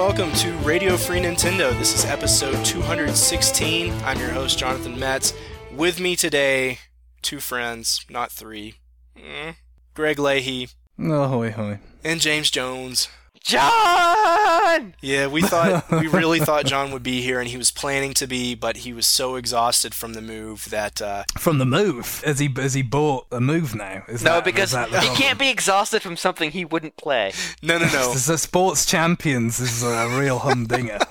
welcome to Radio Free Nintendo. This is episode 216. I'm your host, Jonathan Metz. With me today, two friends, not three. Greg Leahy. Ahoy, hoy. And James Jones. John! Yeah, we really thought John would be here, and he was planning to be, but he was so exhausted from the move that... From the move? Has he bought a move now? Because he can't be exhausted from something he wouldn't play. No. The Sports Champions is a real humdinger.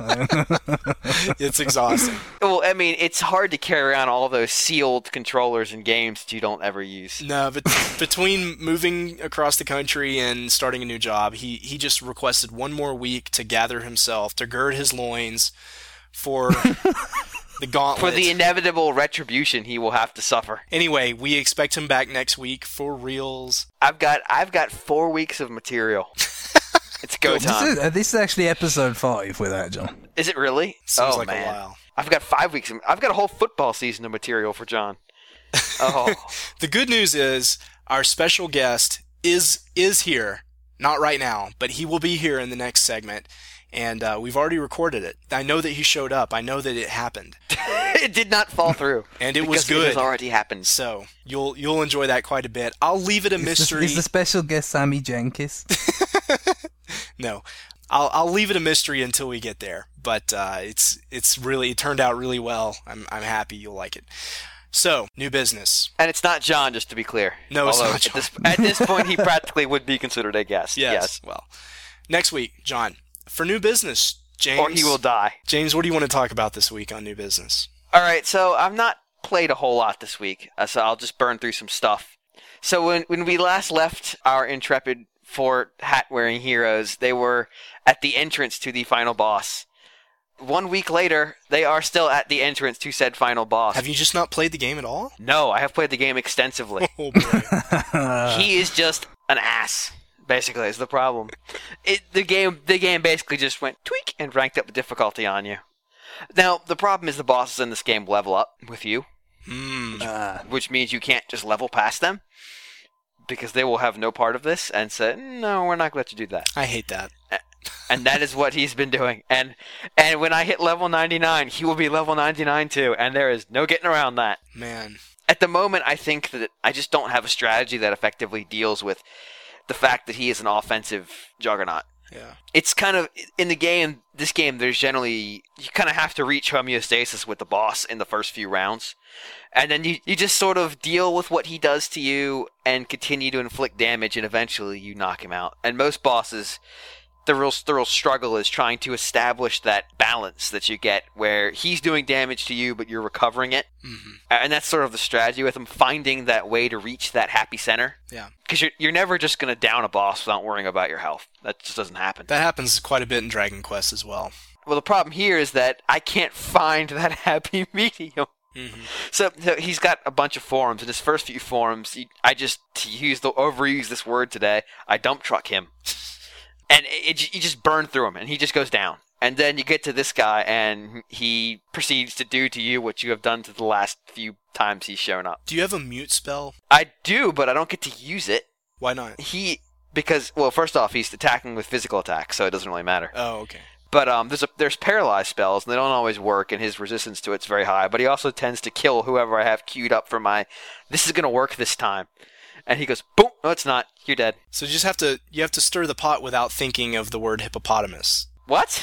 It's exhausting. Well, I mean, it's hard to carry around all those sealed controllers and games that you don't ever use. No, but between moving across the country and starting a new job, he just requested one more week to gather himself, to gird his loins for the gauntlet. For the inevitable retribution he will have to suffer. Anyway, we expect him back next week for reals. I've got 4 weeks of material. It's go time. This is actually episode 5 with that, John. Is it really? Seems like man. a while. I've got 5 weeks. I've got a whole football season of material for John. Oh. The good news is our special guest is here. Not right now, but he will be here in the next segment, and we've already recorded it. I know that he showed up. I know that it happened. It did not fall through. And it was good. It has already happened. So you'll enjoy that quite a bit. I'll leave it a mystery. Is the special guest Sammy Jenkins? No. I'll leave it a mystery until we get there. But it turned out really well. I'm happy you'll like it. So, new business. And it's not John, just to be clear. No, it's not John. At this point, he practically would be considered a guest. Yes. Well, next week, John, for new business, James. Or he will die. James, what do you want to talk about this week on new business? All right, so I've not played a whole lot this week, so I'll just burn through some stuff. So when we last left our intrepid 4 hat-wearing heroes, they were at the entrance to the final boss. 1 week later, they are still at the entrance to said final boss. Have you just not played the game at all? No, I have played the game extensively. Oh, boy. He is just an ass, basically, is the problem. The game basically just went tweak and ranked up the difficulty on you. Now, the problem is the bosses in this game level up with you, which means you can't just level past them, because they will have no part of this and say, no, we're not going to let you do that. I hate that. And that is what he's been doing. And when I hit level 99, he will be level 99 too, and there is no getting around that. Man. At the moment, I think that I just don't have a strategy that effectively deals with the fact that he is an offensive juggernaut. Yeah. It's kind of, in this game, there's generally, you kind of have to reach homeostasis with the boss in the first few rounds. And then you just sort of deal with what he does to you and continue to inflict damage, and eventually you knock him out. And most bosses, the real struggle is trying to establish that balance that you get where he's doing damage to you but you're recovering it. Mm-hmm. And that's sort of the strategy with him, finding that way to reach that happy center. Yeah. Because you're never just going to down a boss without worrying about your health. That just doesn't happen. That happens quite a bit in Dragon Quest as well. Well, the problem here is that I can't find that happy medium. Mm-hmm. So he's got a bunch of forums. In his first few forums, to overuse this word today, I dump truck him. And you just burn through him, and he just goes down. And then you get to this guy, and he proceeds to do to you what you have done to the last few times he's shown up. Do you have a mute spell? I do, but I don't get to use it. Why not? Because first off, he's attacking with physical attacks, so it doesn't really matter. Oh, okay. But there's paralyzed spells, and they don't always work, and his resistance to it's very high. But he also tends to kill whoever I have queued up for this is going to work this time. And he goes, boom, no it's not, you're dead. So you have to stir the pot without thinking of the word hippopotamus. What?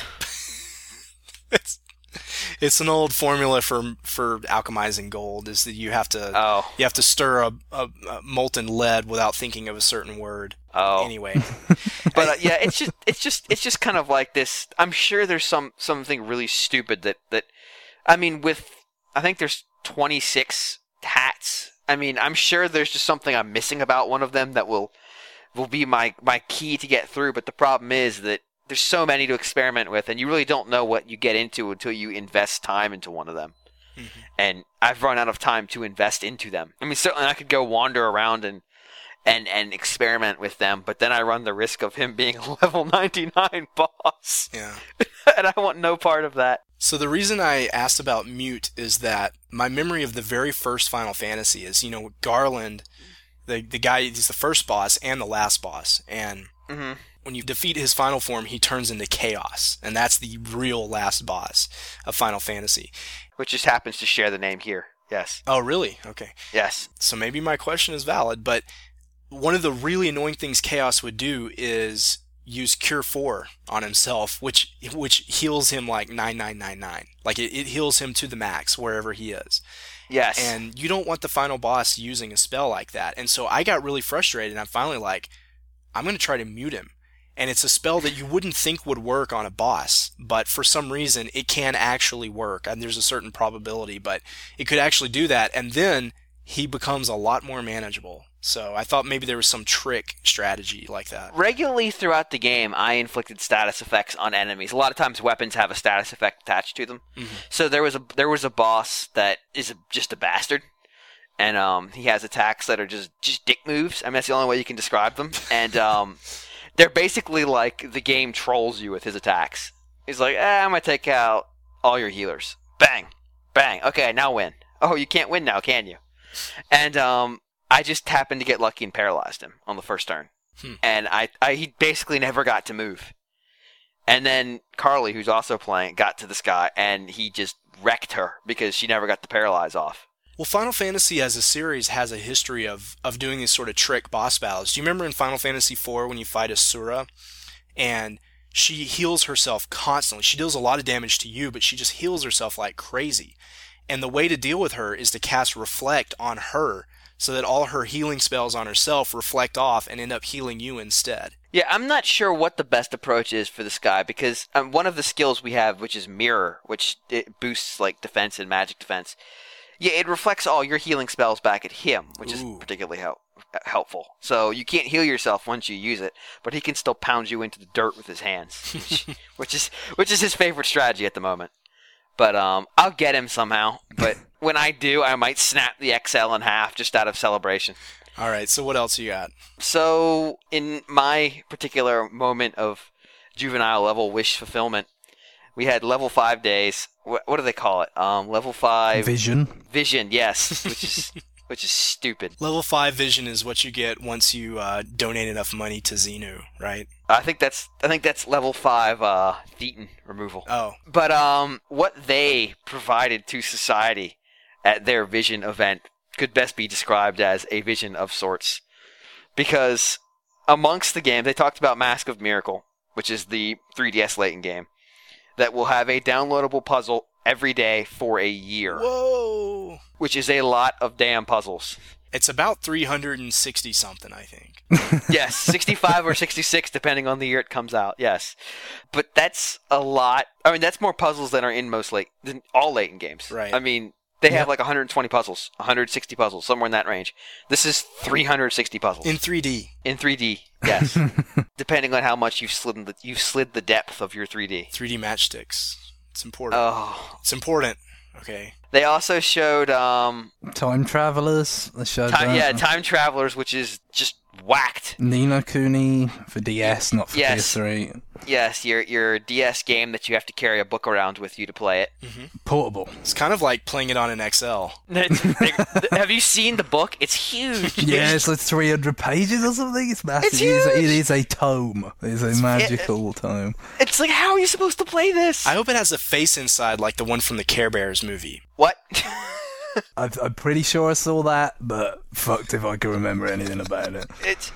It's an old formula for alchemizing gold, is that you have to stir a molten lead without thinking of a certain word. Oh. Anyway. But yeah, it's just kind of like this. I'm sure there's something really stupid that I mean, I think there's 26 hats. I mean, I'm sure there's just something I'm missing about one of them that will be my key to get through, but the problem is that there's so many to experiment with, and you really don't know what you get into until you invest time into one of them. Mm-hmm. And I've run out of time to invest into them. I mean, certainly I could go wander around and experiment with them, but then I run the risk of him being a level 99 boss. Yeah. And I want no part of that. So the reason I asked about mute is that my memory of the very first Final Fantasy is, Garland, the guy, he's the first boss and the last boss, and when you defeat his final form, he turns into Chaos, and that's the real last boss of Final Fantasy. Which just happens to share the name here. Yes. Oh, really? Okay. Yes. So maybe my question is valid, but one of the really annoying things Chaos would do is use Cure 4 on himself, which heals him like 9999. Like it heals him to the max wherever he is. Yes. And you don't want the final boss using a spell like that. And so I got really frustrated, and I'm finally like, I'm going to try to mute him. And it's a spell that you wouldn't think would work on a boss, but for some reason it can actually work. And there's a certain probability, but it could actually do that. And then he becomes a lot more manageable. So I thought maybe there was some trick strategy like that. Regularly throughout the game, I inflicted status effects on enemies. A lot of times weapons have a status effect attached to them. Mm-hmm. So there was a boss that is just a bastard. And he has attacks that are just dick moves. I mean, that's the only way you can describe them. And they're basically like the game trolls you with his attacks. He's like, I'm going to take out all your healers. Bang. Bang. Okay, now win. Oh, you can't win now, can you? And I just happened to get lucky and paralyzed him on the first turn. And he basically never got to move. And then Carly, who's also playing, got to this guy, and he just wrecked her because she never got the paralyze off. Well, Final Fantasy as a series has a history of doing these sort of trick boss battles. Do you remember in Final Fantasy IV when you fight Asura, and she heals herself constantly? She deals a lot of damage to you, but she just heals herself like crazy. And the way to deal with her is to cast Reflect on her, so that all her healing spells on herself reflect off and end up healing you instead. Yeah, I'm not sure what the best approach is for this guy, because one of the skills we have, which is Mirror, which it boosts like defense and magic defense, yeah, it reflects all your healing spells back at him, which is particularly helpful. So you can't heal yourself once you use it, but he can still pound you into the dirt with his hands, which is his favorite strategy at the moment. But I'll get him somehow. But when I do, I might snap the XL in half just out of celebration. All right, so what else you got? So in my particular moment of juvenile level wish fulfillment, we had level 5 days. What do they call it? Level 5 Vision. Vision, yes, which is stupid. Level 5 Vision is what you get once you donate enough money to Xenu, right? I think that's level 5 Thetan removal. Oh. But what they provided to society at their Vision event could best be described as a vision of sorts. Because amongst the game, they talked about Mask of Miracle, which is the 3DS Layton game, that will have a downloadable puzzle every day for a year. Whoa! Which is a lot of damn puzzles. It's about 360 something, I think. Yes, 65 or 66, depending on the year it comes out. Yes, but that's a lot. I mean, that's more puzzles than are in than all Layton games. Right. I mean, they have like 120 puzzles, 160 puzzles, somewhere in that range. This is 360 puzzles in 3D. In 3D, yes. Depending on how much you've slid the depth of your 3D. 3D matchsticks. It's important. Oh, it's important. Okay. They also showed Time Travelers. They showed Time Travelers, which is just whacked. Ni no Kuni for DS, not for PS3. Yes, your DS game that you have to carry a book around with you to play it. Mm-hmm. Portable. It's kind of like playing it on an XL. Have you seen the book? It's huge. Yeah, it's like 300 pages or something. It's massive. It's huge. It is a tome. It's a magical tome. It's like, how are you supposed to play this? I hope it has a face inside like the one from the Care Bears movie. What? I'm pretty sure I saw that, but fucked if I can remember anything about it.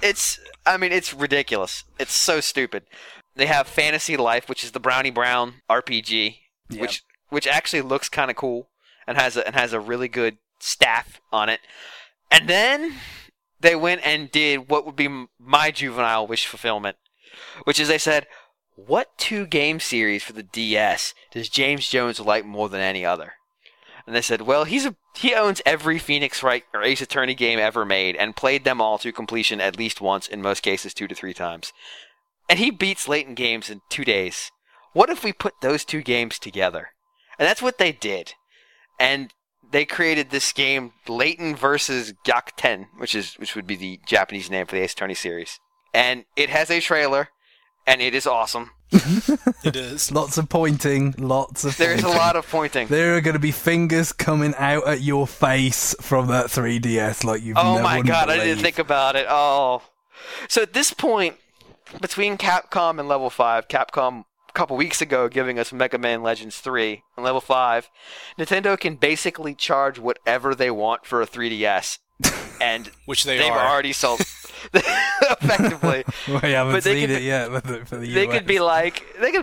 It's ridiculous. It's so stupid. They have Fantasy Life, which is the Brownie Brown RPG, yep. which actually looks kind of cool and has a really good staff on it. And then they went and did what would be my juvenile wish fulfillment, which is they said, what 2 game series for the DS does James Jones like more than any other? And they said, well, he owns every Phoenix Wright or Ace Attorney game ever made and played them all to completion at least once, in most cases 2 to 3 times. And he beats Layton games in 2 days. What if we put those 2 games together? And that's what they did. And they created this game, Layton versus Gyakuten, which would be the Japanese name for the Ace Attorney series. And it has a trailer, and it is awesome. It is. Lots of pointing. There's a lot of pointing. There are going to be fingers coming out at your face from that 3DS like you've never. Oh my god, I didn't think about it. Oh. So at this point, between Capcom and Level 5, Capcom a couple weeks ago giving us Mega Man Legends 3 and Level 5, Nintendo can basically charge whatever they want for a 3DS. And which they've already sold effectively. We haven't seen it yet for the US. They could be like,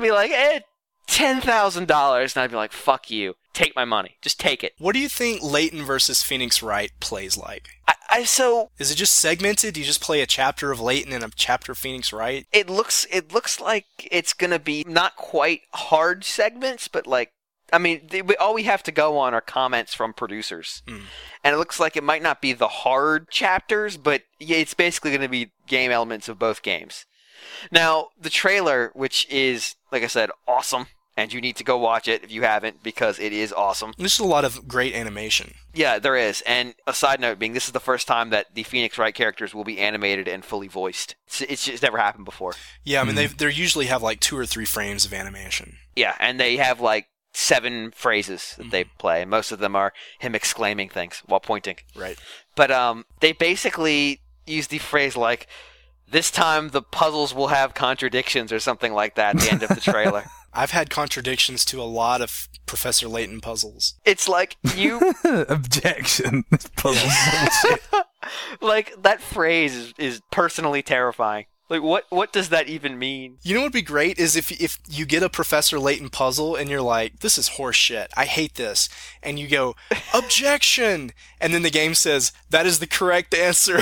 $10,000, and I'd be like, fuck you. Take my money. Just take it. What do you think Layton versus Phoenix Wright plays like? So is it just segmented? Do you just play a chapter of Layton and a chapter of Phoenix Wright? It looks like it's gonna be not quite hard segments, but like, I mean, all we have to go on are comments from producers, and it looks like it might not be the hard chapters, but yeah, it's basically going to be game elements of both games. Now, the trailer, which is, like I said, awesome, and you need to go watch it if you haven't, because it is awesome. There's a lot of great animation. Yeah, there is. And a side note being, this is the first time that the Phoenix Wright characters will be animated and fully voiced. It's just never happened before. Yeah, I mean, they usually have like 2 or 3 frames of animation. Yeah, and they have like 7 phrases that they play, and most of them are him exclaiming things while pointing. Right. But they basically use the phrase like, this time the puzzles will have contradictions or something like that at the end of the trailer. I've had contradictions to a lot of Professor Layton puzzles. It's like you... Objection. This puzzle's bullshit. Like, that phrase is personally terrifying. Like, what does that even mean? You know what would be great is if you get a Professor Layton puzzle and you're like, this is horse shit, I hate this, and you go, objection! And then the game says, that is the correct answer.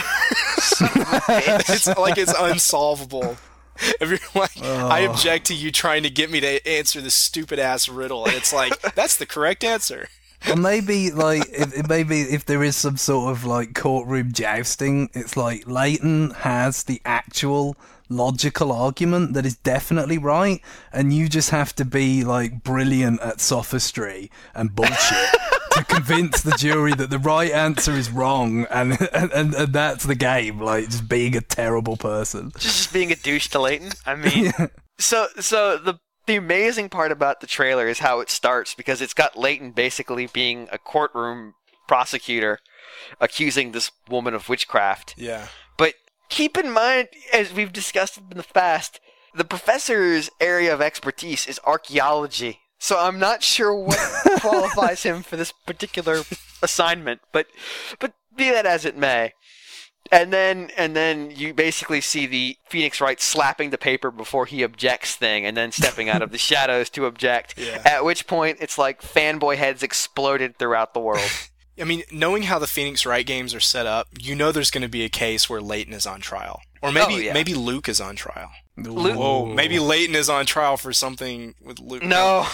It's like it's unsolvable. If you're like, I object to you trying to get me to answer this stupid-ass riddle, and it's like, that's the correct answer. Or maybe, like, if there is some sort of, like, courtroom jousting, it's like Layton has the actual logical argument that is definitely right, and you just have to be, like, brilliant at sophistry and bullshit to convince the jury that the right answer is wrong, and that's the game, like, just being a terrible person. Just being a douche to Layton? I mean, so the amazing part about the trailer is how it starts, because it's got Layton basically being a courtroom prosecutor accusing this woman of witchcraft. Yeah. But keep in mind, as we've discussed in the past, the professor's area of expertise is archaeology. So I'm not sure what qualifies him for this particular assignment, but be that as it may. And then you basically see the Phoenix Wright slapping the paper before he objects thing, and then stepping out of the shadows to object. Yeah. At which point, it's like fanboy heads exploded throughout the world. I mean, knowing how the Phoenix Wright games are set up, you know there's going to be a case where Layton is on trial. Or maybe Luke is on trial. Luke? Whoa, maybe Layton is on trial for something with Luke. No.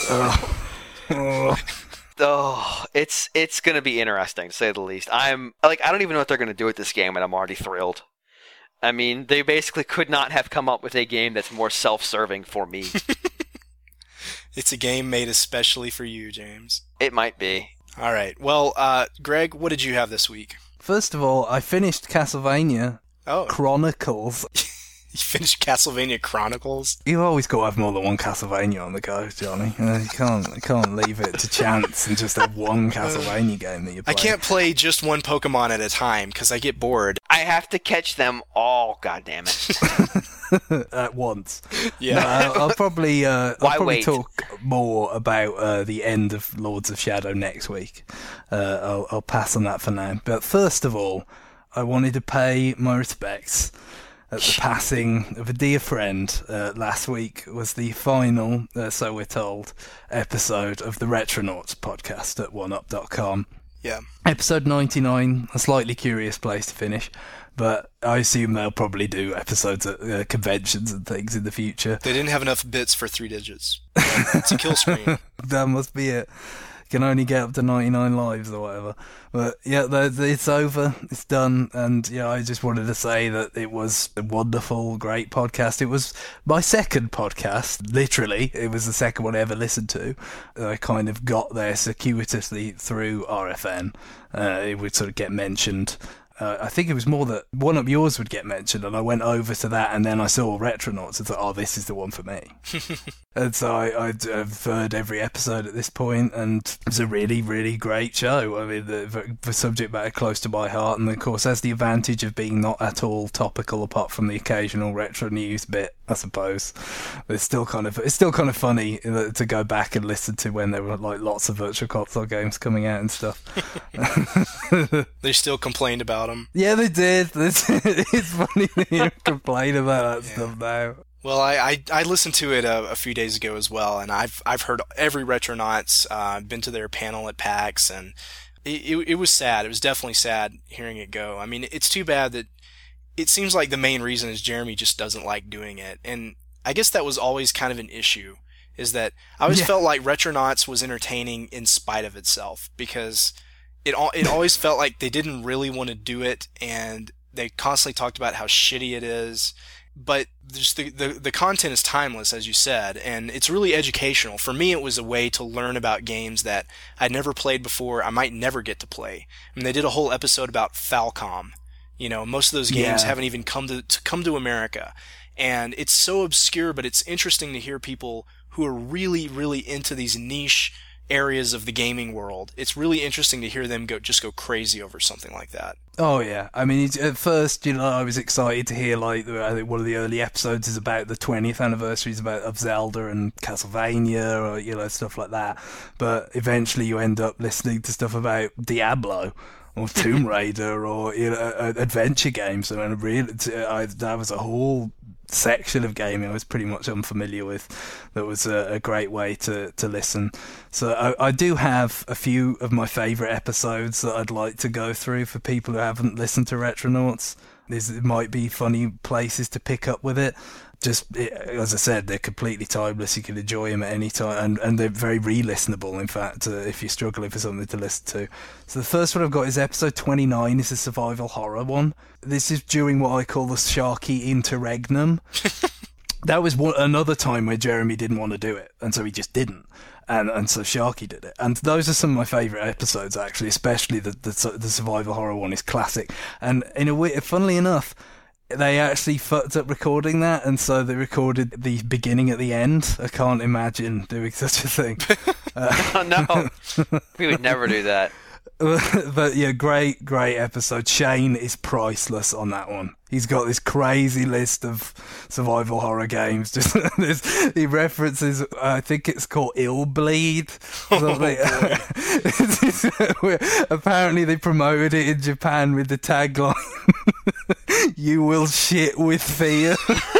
Oh, it's going to be interesting, to say the least. I don't even know what they're going to do with this game, and I'm already thrilled. I mean, they basically could not have come up with a game that's more self-serving for me. It's a game made especially for you, James. It might be. All right. Well, Greg, what did you have this week? First of all, I finished Castlevania Chronicles. You finished Castlevania Chronicles? You've always got to have more than one Castlevania on the go, Johnny. You can't leave it to chance and just have one Castlevania game that you play. I can't play just one Pokemon at a time because I get bored. I have to catch them all, goddammit. At once. Yeah. I'll probably wait? talk more about the end of Lords of Shadow next week. I'll pass on that for now. But first of all, I wanted to pay my respects at the passing of a dear friend. Last week was the final, so we're told, episode of the Retronauts podcast at oneup.com. Yeah. Episode 99, a slightly curious place to finish, but I assume they'll probably do episodes at conventions and things in the future. They didn't have enough bits for 3 digits. It's a kill screen. That must be it. Can only get up to 99 lives or whatever. But yeah, it's over, it's done, and yeah, I just wanted to say that it was a wonderful, great podcast. It was my second podcast, literally. It was the second one I ever listened to. I kind of got there circuitously through RFN. It would sort of get mentioned I think it was more that One Up Yours would get mentioned, and I went over to that, and then I saw Retronauts and thought, oh, this is the one for me. And so I've heard every episode at this point, and it was a really, really great show. I mean, the subject matter close to my heart, and of course has the advantage of being not at all topical, apart from the occasional retro news bit, I suppose. But it's still kind of funny to go back and listen to when there were like lots of Virtual Console games coming out and stuff. They still complained about them. Yeah, they did. It's funny to hear them complain about that stuff now. Well, I listened to it a few days ago as well, and I've heard every Retronauts. I've been to their panel at PAX, and it was sad. It was definitely sad hearing it go. I mean, it's too bad that it seems like the main reason is Jeremy just doesn't like doing it, and I guess that was always kind of an issue. Is that I always felt like Retronauts was entertaining in spite of itself, because it always felt like they didn't really want to do it, and they constantly talked about how shitty it is. But just the content is timeless, as you said, and it's really educational. For me, it was a way to learn about games that I'd never played before, I might never get to play. I mean, they did a whole episode about Falcom. You know, most of those games haven't even come to America. And it's so obscure, but it's interesting to hear people who are really, really into these niche areas of the gaming world. It's really interesting to hear them go crazy over something like that. Oh yeah, I mean, at first, I was excited to hear I think one of the early episodes is about the 20th anniversaries of Zelda and Castlevania, or stuff like that. But eventually, you end up listening to stuff about Diablo or Tomb Raider or adventure games, and really, that was a whole section of gaming I was pretty much unfamiliar with. That was a great way to listen. So I do have a few of my favourite episodes that I'd like to go through for people who haven't listened to Retronauts. There might be funny places to pick up with it. As I said, they're completely timeless. You can enjoy them at any time, and they're very re-listenable, in fact, if you're struggling for something to listen to. So the first one I've got is episode 29. It's a survival horror one. This is during what I call the Sharky interregnum. That was another time where Jeremy didn't want to do it, and so he just didn't. And so Sharky did it. And those are some of my favourite episodes, actually, especially the survival horror one is classic. And in a way, funnily enough, they actually fucked up recording that, and so they recorded the beginning at the end. I can't imagine doing such a thing. Oh, no. We would never do that. But yeah, great episode. Shane is priceless on that one. He's got this crazy list of survival horror games. He references, I think it's called Ill Bleed. Apparently they promoted it in Japan with the tagline, "You will shit with fear."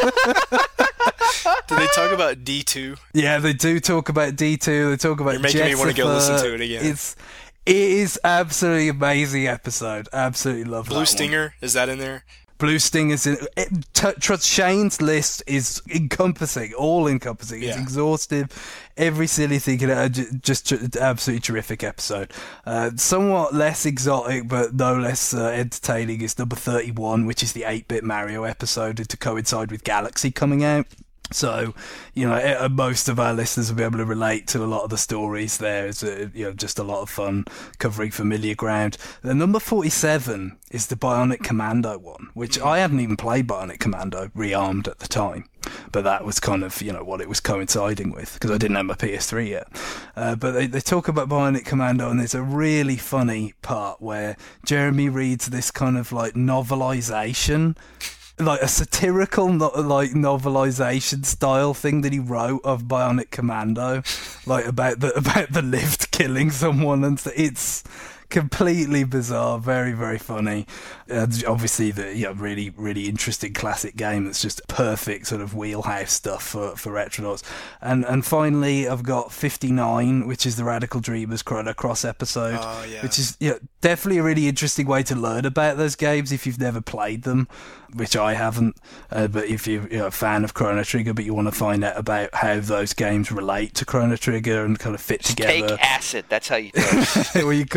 Do they talk about D2? Yeah, they do talk about D2. They talk about You're making me want to go listen to it again. It is absolutely amazing episode. Absolutely love that Blue Stinger, one. Is that in there? Blue Stinger's in it. Shane's list is encompassing, all-encompassing. It's exhaustive. Every silly thing, just absolutely terrific episode. Somewhat less exotic, but no less entertaining is number 31, which is the 8-bit Mario episode to coincide with Galaxy coming out. So, most of our listeners will be able to relate to a lot of the stories there. It's just a lot of fun covering familiar ground. The number 47 is the Bionic Commando one, which I hadn't even played Bionic Commando Rearmed at the time. But that was kind of, what it was coinciding with, because I didn't have my PS3 yet. But they talk about Bionic Commando, and there's a really funny part where Jeremy reads this kind of novelization, like a satirical novelization style thing that he wrote of Bionic Commando, about the lift killing someone, and it's completely bizarre, very, very funny. Obviously, the really, really interesting classic game that's just perfect sort of wheelhouse stuff for Retronauts. And finally, I've got 59, which is the Radical Dreamers Chrono Cross episode, which is definitely a really interesting way to learn about those games if you've never played them, which I haven't. But if you're a fan of Chrono Trigger, but you want to find out about how those games relate to Chrono Trigger and kind of fit together. Take acid. That's how you do it. Well, you could do that.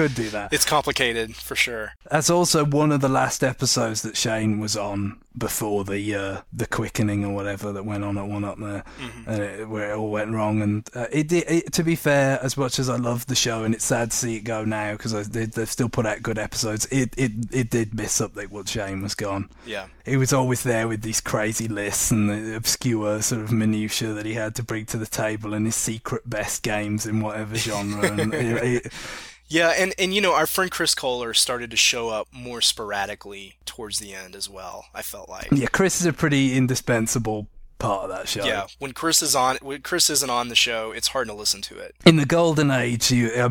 that. It's complicated, for sure. That's also one of the last episodes that Shane was on before the quickening or whatever that went on at One Up there, where it all went wrong. And to be fair, as much as I love the show, and it's sad to see it go now because they've still put out good episodes, it did miss something once Shane was gone. Yeah. He was always there with these crazy lists and the obscure sort of minutiae that he had to bring to the table and his secret best games in whatever genre. And yeah, and our friend Chris Kohler started to show up more sporadically towards the end as well, I felt like. Yeah, Chris is a pretty indispensable part of that show. Yeah, when Chris isn't on the show, it's hard to listen to it. In the golden age,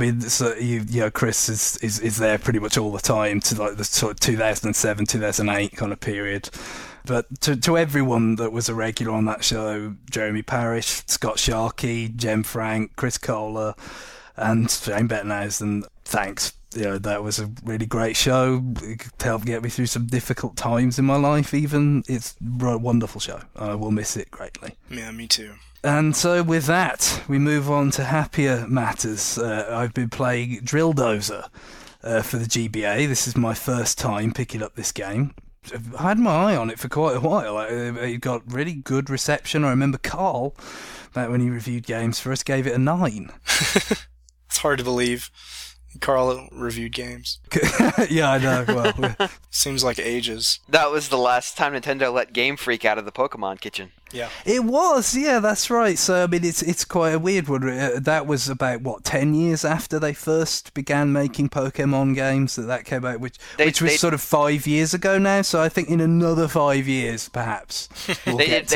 Chris is there pretty much all the time to like the sort of 2007, 2008 kind of period. But to everyone that was a regular on that show, Jeremy Parish, Scott Sharkey, Jem Frank, Chris Kohler, and Shane Bettenhausen, thanks. That was a really great show. It helped get me through some difficult times in my life, even. It's a wonderful show. I will miss it greatly. Yeah, me too. And so with that, we move on to happier matters. I've been playing Drill Dozer for the GBA. This is my first time picking up this game. I had my eye on it for quite a while. It got really good reception. I remember Carl, back when he reviewed games for us, gave it a 9. It's hard to believe. Carl reviewed games. Yeah, I know. Well, seems like ages. That was the last time Nintendo let Game Freak out of the Pokemon kitchen. Yeah, it was. Yeah, that's right. So I mean, it's quite a weird one. That was about 10 years after they first began making Pokemon games that came out, which was sort of 5 years ago now. So I think in another 5 years, perhaps they did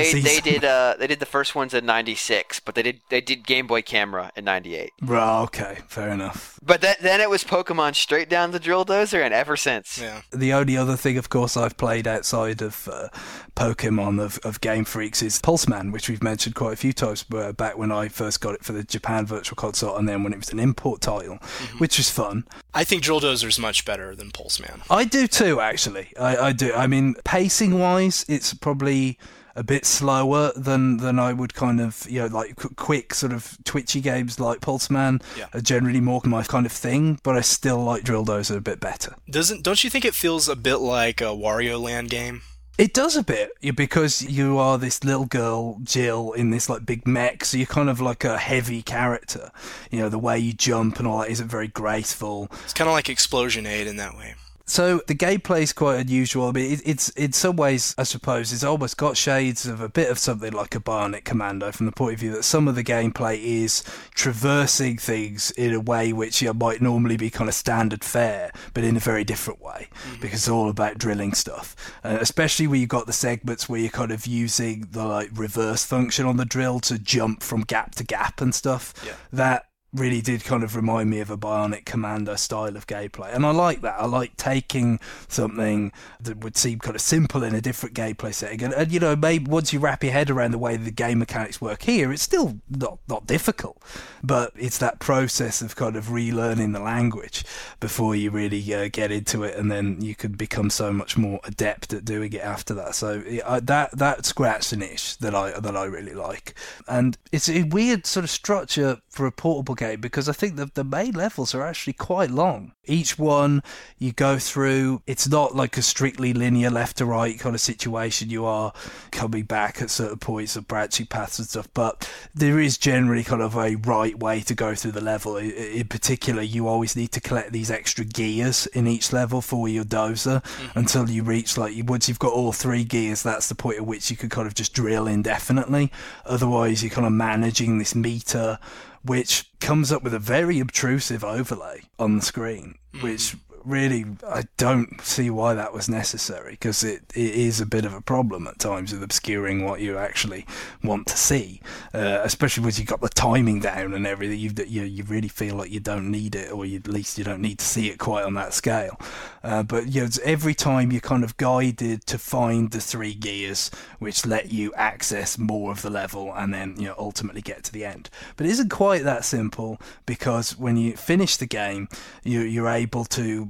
the first ones in '96, but they did Game Boy Camera in '98. Right. Okay. Fair enough. But then it was Pokemon straight down the Drill Dozer, and ever since. Yeah. The only other thing, of course, I've played outside of Pokemon of Game Freaks is Pulseman, which we've mentioned quite a few times back when I first got it for the Japan Virtual Console, and then when it was an import title, which was fun. I think Drill Dozer's much better than Pulseman. I do too, actually. I do. I mean, pacing-wise, it's probably a bit slower than I would kind of, like quick sort of twitchy games like Pulseman are generally more my kind of thing, but I still like Drill Dozer a bit better. Don't you think it feels a bit like a Wario Land game? It does a bit, because you are this little girl, Jill, in this like big mech, so you're kind of like a heavy character. The way you jump and all that isn't very graceful. It's kind of like Explosion Aid in that way. So the gameplay is quite unusual. I mean, it's in some ways, I suppose, it's almost got shades of a bit of something like a Bionic Commando from the point of view that some of the gameplay is traversing things in a way which might normally be kind of standard fare, but in a very different way, because it's all about drilling stuff. Especially when you've got the segments where you're kind of using the like reverse function on the drill to jump from gap to gap and stuff. Yeah. That really did kind of remind me of a Bionic Commando style of gameplay, and I like that. I like taking something that would seem kind of simple in a different gameplay setting, and maybe once you wrap your head around the way the game mechanics work here, it's still not difficult, but it's that process of kind of relearning the language before you really get into it, and then you can become so much more adept at doing it after that. So that scratched an itch that I really like, and it's a weird sort of structure for a portable game, because I think the main levels are actually quite long. Each one you go through, it's not like a strictly linear left to right kind of situation. You are coming back at certain points of branching paths and stuff, but there is generally kind of a right way to go through the level. In particular, you always need to collect these extra gears in each level for your dozer until you reach, once you've got all 3 gears, that's the point at which you can kind of just drill indefinitely. Otherwise, you're kind of managing this meter, which comes up with a very obtrusive overlay on the screen, which really I don't see why that was necessary, because it is a bit of a problem at times with obscuring what you actually want to see, especially when you've got the timing down and everything. You really feel like you don't need it, or at least you don't need to see it quite on that scale. But every time you're kind of guided to find the 3 gears which let you access more of the level and then ultimately get to the end. But it isn't quite that simple, because when you finish the game, you're able to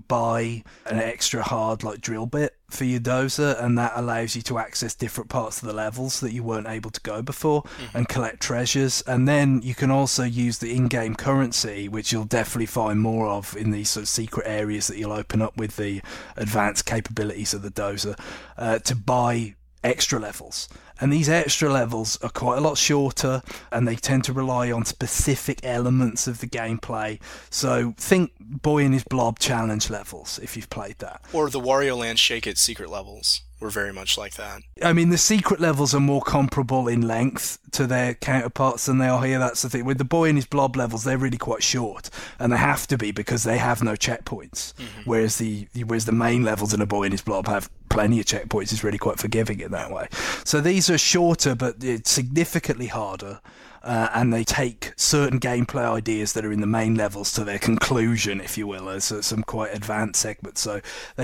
buy an extra hard like drill bit for your dozer, and that allows you to access different parts of the levels that you weren't able to go before and collect treasures. And then you can also use the in-game currency, which you'll definitely find more of in these sort of secret areas that you'll open up with the advanced capabilities of the dozer, to buy extra levels. And these extra levels are quite a lot shorter, and they tend to rely on specific elements of the gameplay. So think Boy and His Blob challenge levels, if you've played that. Or the Wario Land Shake It secret levels were very much like that. I mean, the secret levels are more comparable in length to their counterparts than they are here. That's the thing. With the Boy and His Blob levels, they're really quite short, and they have to be because they have no checkpoints. Whereas the main levels in a Boy and His Blob have plenty of checkpoints. It's really quite forgiving in that way. So these are shorter, but it's significantly harder. And they take certain gameplay ideas that are in the main levels to their conclusion, if you will, as some quite advanced segments. So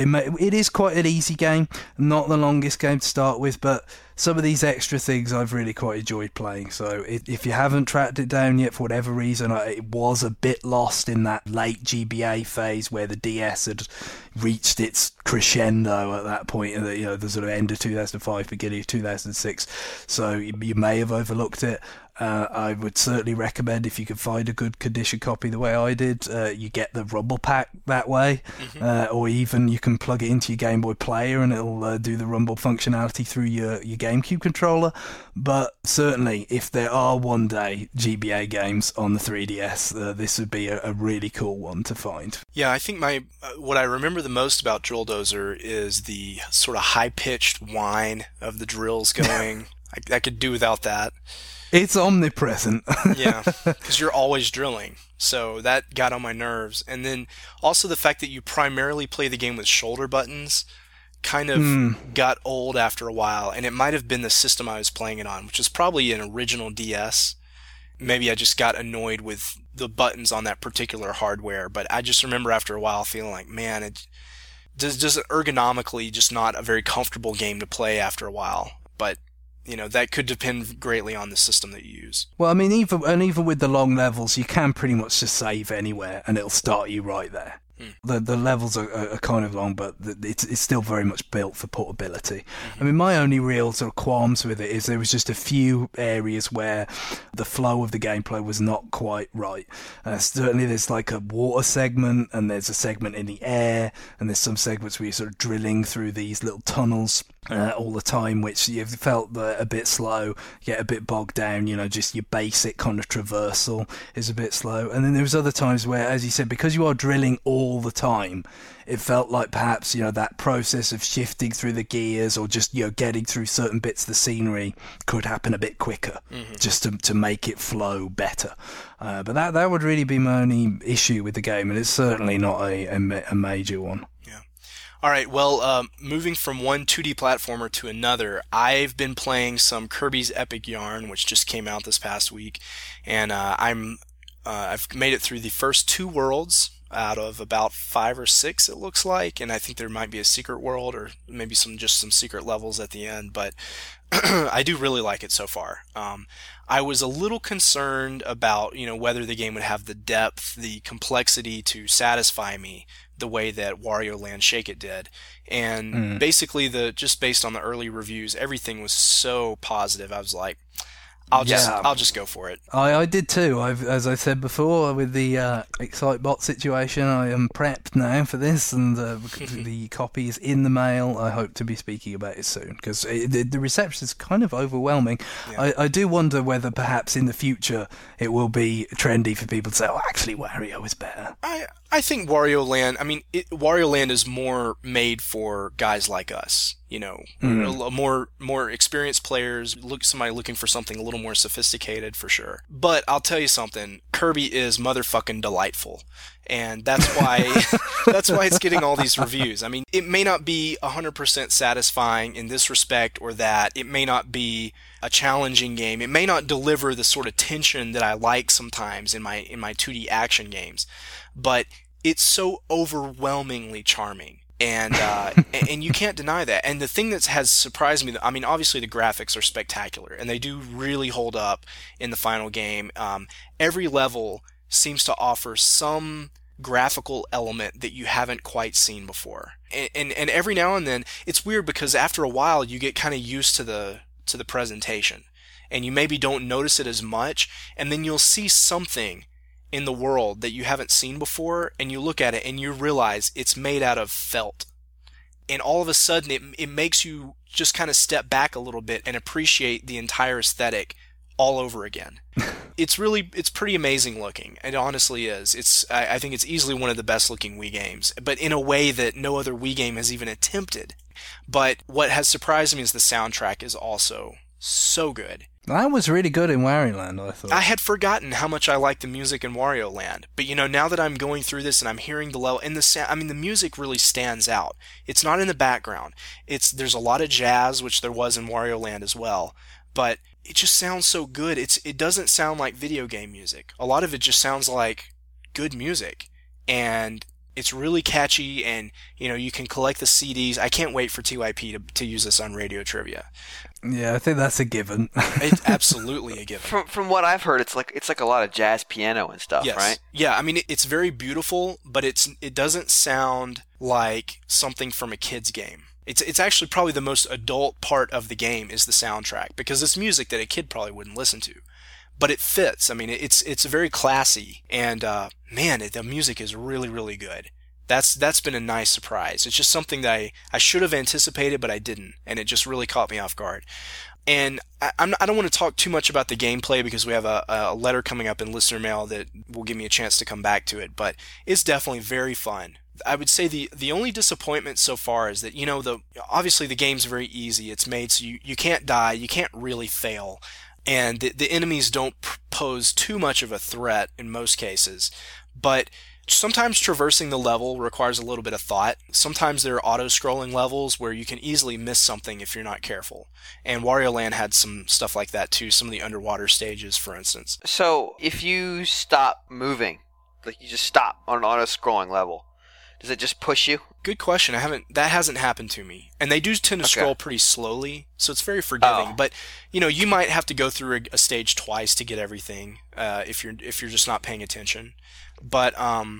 it is quite an easy game, not the longest game to start with, but some of these extra things I've really quite enjoyed playing. So if you haven't tracked it down yet for whatever reason, it was a bit lost in that late GBA phase where the DS had reached its crescendo at that point, the sort of end of 2005, beginning of 2006. So you may have overlooked it. I would certainly recommend, if you can find a good condition copy the way I did, you get the Rumble Pack that way, or even you can plug it into your Game Boy Player and it'll do the Rumble functionality through your GameCube controller. But certainly, if there are one day GBA games on the 3DS, this would be a really cool one to find. Yeah, I think what I remember the most about Drill Dozer is the sort of high-pitched whine of the drills going. I could do without that. It's omnipresent. Yeah, because you're always drilling. So that got on my nerves. And then also the fact that you primarily play the game with shoulder buttons kind of got old after a while. And it might have been the system I was playing it on, which is probably an original DS. Maybe I just got annoyed with the buttons on that particular hardware. But I just remember after a while feeling like, man, it just ergonomically just not a very comfortable game to play after a while. But that could depend greatly on the system that you use. Well, I mean, even with the long levels, you can pretty much just save anywhere, and it'll start you right there. The levels are kind of long, but it's still very much built for portability. I mean, my only real sort of qualms with it is there was just a few areas where the flow of the gameplay was not quite right. Certainly there's like a water segment, and there's a segment in the air, and there's some segments where you're sort of drilling through these little tunnels all the time, which you felt a bit slow, get a bit bogged down, just your basic kind of traversal is a bit slow. And then there was other times where, as you said, because you are drilling all the time, it felt like perhaps that process of shifting through the gears or just getting through certain bits of the scenery could happen a bit quicker, just to make it flow better. But that would really be my only issue with the game, and it's certainly not a major one. All right, well, moving from one 2D platformer to another, I've been playing some Kirby's Epic Yarn, which just came out this past week, and I've made it through the first 2 worlds out of about 5 or 6, it looks like, and I think there might be a secret world or maybe some secret levels at the end, but I do really like it so far. I was a little concerned about, whether the game would have the depth, the complexity to satisfy me the way that Wario Land Shake It did. And basically, just based on the early reviews, everything was so positive. I was like, I'll just go for it. I did too. As I said before, with the Excitebot situation, I am prepped now for this, and the copy is in the mail. I hope to be speaking about it soon, because the reception is kind of overwhelming. Yeah. I do wonder whether perhaps in the future it will be trendy for people to say, actually Wario is better. I think Wario Land, Wario Land is more made for guys like us, more experienced players, somebody looking for something a little more sophisticated for sure. But I'll tell you something, Kirby is motherfucking delightful. And that's why it's getting all these reviews. I mean, it may not be 100% satisfying in this respect or that. It may not be a challenging game. It may not deliver the sort of tension that I like sometimes in my 2D action games. But it's so overwhelmingly charming. And and you can't deny that. And the thing that has surprised me, obviously the graphics are spectacular, and they do really hold up in the final game. Every level seems to offer some graphical element that you haven't quite seen before. And every now and then, it's weird because after a while you get kind of used to the presentation, and you maybe don't notice it as much, and then you'll see something in the world that you haven't seen before, and you look at it and you realize it's made out of felt. And all of a sudden it makes you just kind of step back a little bit and appreciate the entire aesthetic all over again. It's pretty amazing looking. It honestly is. I think it's easily one of the best looking Wii games, but in a way that no other Wii game has even attempted. But what has surprised me is the soundtrack is also so good. That was really good in Wario Land, I thought. I had forgotten how much I liked the music in Wario Land, but now that I'm going through this and I'm hearing the level and the music really stands out. It's not in the background. There's a lot of jazz, which there was in Wario Land as well, but it just sounds so good. It doesn't sound like video game music. A lot of it just sounds like good music, and it's really catchy, and you can collect the CDs. I can't wait for TYP to use this on Radio Trivia. Yeah, I think that's a given. It's absolutely a given. From what I've heard, it's like a lot of jazz piano and stuff, yes. Right? Yeah, I mean it's very beautiful, but it doesn't sound like something from a kid's game. It's actually probably the most adult part of the game is the soundtrack, because it's music that a kid probably wouldn't listen to. But it fits. I mean, it's very classy, and the music is really, really good. That's been a nice surprise. It's just something that I should have anticipated, but I didn't, and it just really caught me off guard. And I don't want to talk too much about the gameplay because we have a letter coming up in listener mail that will give me a chance to come back to it, but it's definitely very fun. I would say the only disappointment so far is that, obviously the game's very easy. It's made so you can't die, you can't really fail, and the enemies don't pose too much of a threat in most cases, but sometimes traversing the level requires a little bit of thought. Sometimes there are auto-scrolling levels where you can easily miss something if you're not careful. And Wario Land had some stuff like that too, some of the underwater stages, for instance. So, if you stop moving, like you just stop on an auto-scrolling level, does it just push you? Good question. That hasn't happened to me. And they do tend to scroll pretty slowly, so it's very forgiving. Oh. But, you might have to go through a stage twice to get everything, if you're just not paying attention. But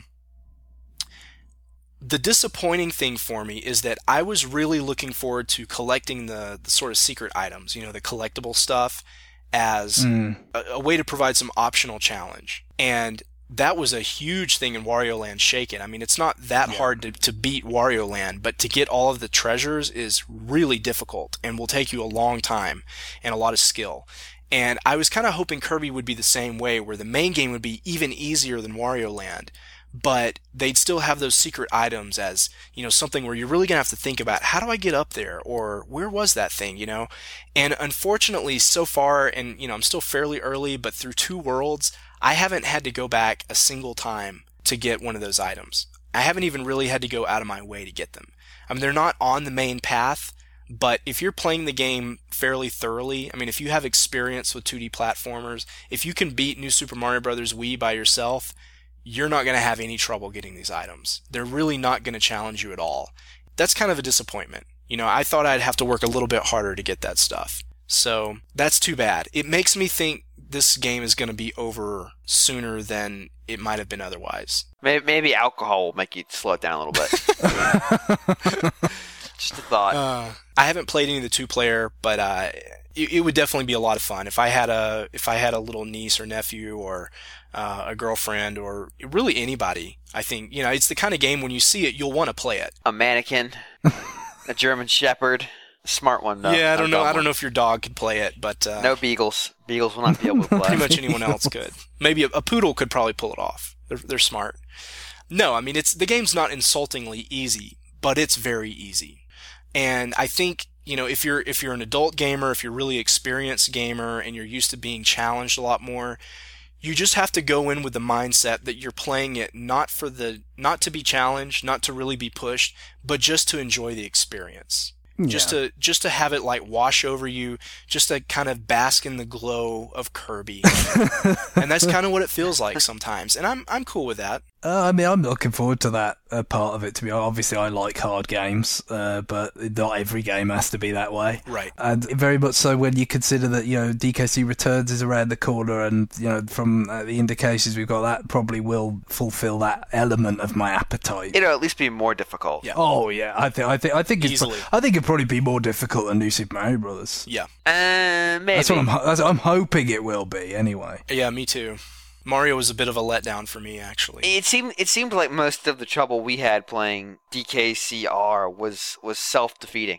the disappointing thing for me is that I was really looking forward to collecting the sort of secret items, the collectible stuff, as a way to provide some optional challenge. And that was a huge thing in Wario Land Shaken. I mean, it's not that hard to beat Wario Land, but to get all of the treasures is really difficult and will take you a long time and a lot of skill. And I was kind of hoping Kirby would be the same way, where the main game would be even easier than Wario Land, but they'd still have those secret items as, something where you're really going to have to think about, how do I get up there? Or where was that thing, And unfortunately, so far, and, I'm still fairly early, but through 2 worlds, I haven't had to go back a single time to get one of those items. I haven't even really had to go out of my way to get them. I mean, they're not on the main path, but if you're playing the game fairly thoroughly, I mean, if you have experience with 2D platformers, if you can beat New Super Mario Bros. Wii by yourself, you're not going to have any trouble getting these items. They're really not going to challenge you at all. That's kind of a disappointment. I thought I'd have to work a little bit harder to get that stuff. So that's too bad. It makes me think this game is going to be over sooner than it might have been otherwise. Maybe alcohol will make you slow it down a little bit. Just a thought. I haven't played any of the 2-player, but it would definitely be a lot of fun if I had a little niece or nephew or a girlfriend or really anybody. I think it's the kind of game when you see it, you'll want to play it. A mannequin, a German Shepherd. Smart one, though. Yeah, I don't know if your dog could play it, but no beagles. Beagles will not be able to play. Pretty much anyone else could. Maybe a poodle could probably pull it off. They're smart. No, I mean the game's not insultingly easy, but it's very easy. And I think if you're an adult gamer, if you're a really experienced gamer, and you're used to being challenged a lot more, you just have to go in with the mindset that you're playing it not to be challenged, not to really be pushed, but just to enjoy the experience. Yeah. Just to have it like wash over you, just to kind of bask in the glow of Kirby. And that's kind of what it feels like sometimes. And I'm cool with that. I mean, I'm looking forward to that part of it, to be honest. Obviously, I like hard games, but not every game has to be that way. Right. And very much so when you consider that, DKC Returns is around the corner, and, from the indications we've got, that probably will fulfill that element of my appetite. It'll at least be more difficult. Yeah. Oh, yeah. I think Easily. I think it'd probably be more difficult than New Super Mario Brothers. Yeah. Maybe. That's what I'm hoping it will be, anyway. Yeah, me too. Mario was a bit of a letdown for me, actually. It seemed like most of the trouble we had playing DKCR was self-defeating.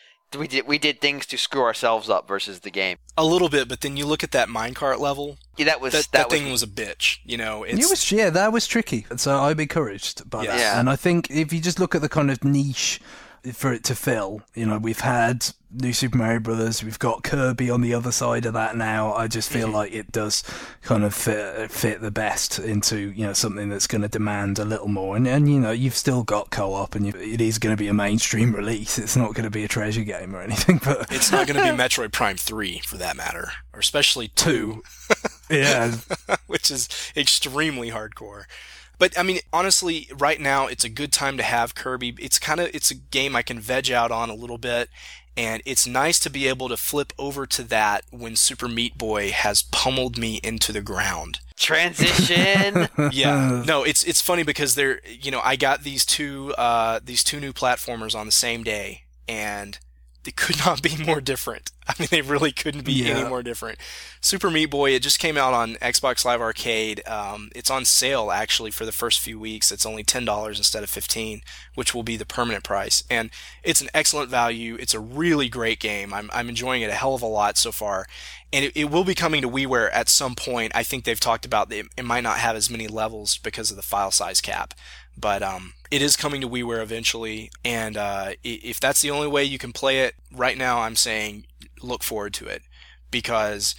We did things to screw ourselves up versus the game. A little bit, but then you look at that minecart level. Yeah, that thing was a bitch. That was tricky. So I'm encouraged by that. Yeah. And I think if you just look at the kind of niche for it to fill, we've had New Super Mario Brothers, we've got Kirby on the other side of that now. I just feel like it does kind of fit the best into something that's going to demand a little more. And you've still got co-op, and it is going to be a mainstream release. It's not going to be a treasure game or anything, but it's not going to be Metroid Prime 3 for that matter, or especially 2. Yeah, which is extremely hardcore. But I mean, honestly, right now it's a good time to have Kirby. It's a game I can veg out on a little bit, and it's nice to be able to flip over to that when Super Meat Boy has pummeled me into the ground. Transition. Yeah, no, it's funny because I got these two new platformers on the same day, and they could not be more different. I mean, they really couldn't be any more different. Super Meat Boy, it just came out on Xbox Live Arcade. It's on sale, actually, for the first few weeks. It's only $10 instead of $15, which will be the permanent price. And it's an excellent value. It's a really great game. I'm enjoying it a hell of a lot so far. And it will be coming to WiiWare at some point. I think they've talked about it might not have as many levels because of the file size cap. But it is coming to WiiWare eventually, and if that's the only way you can play it right now, I'm saying look forward to it, because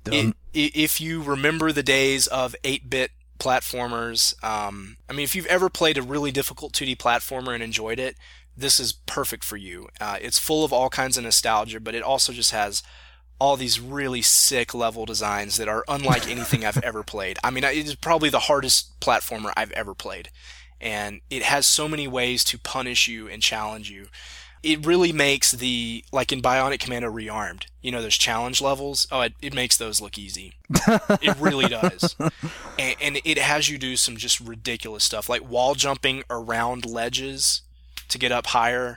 if you remember the days of 8-bit platformers, I mean, if you've ever played a really difficult 2D platformer and enjoyed it, this is perfect for you. It's full of all kinds of nostalgia, but it also just has all these really sick level designs that are unlike anything I've ever played. I mean, it is probably the hardest platformer I've ever played. And it has so many ways to punish you and challenge you. It really makes like in Bionic Commando Rearmed, those challenge levels. Oh, it makes those look easy. It really does. And it has you do some just ridiculous stuff, like wall jumping around ledges to get up higher,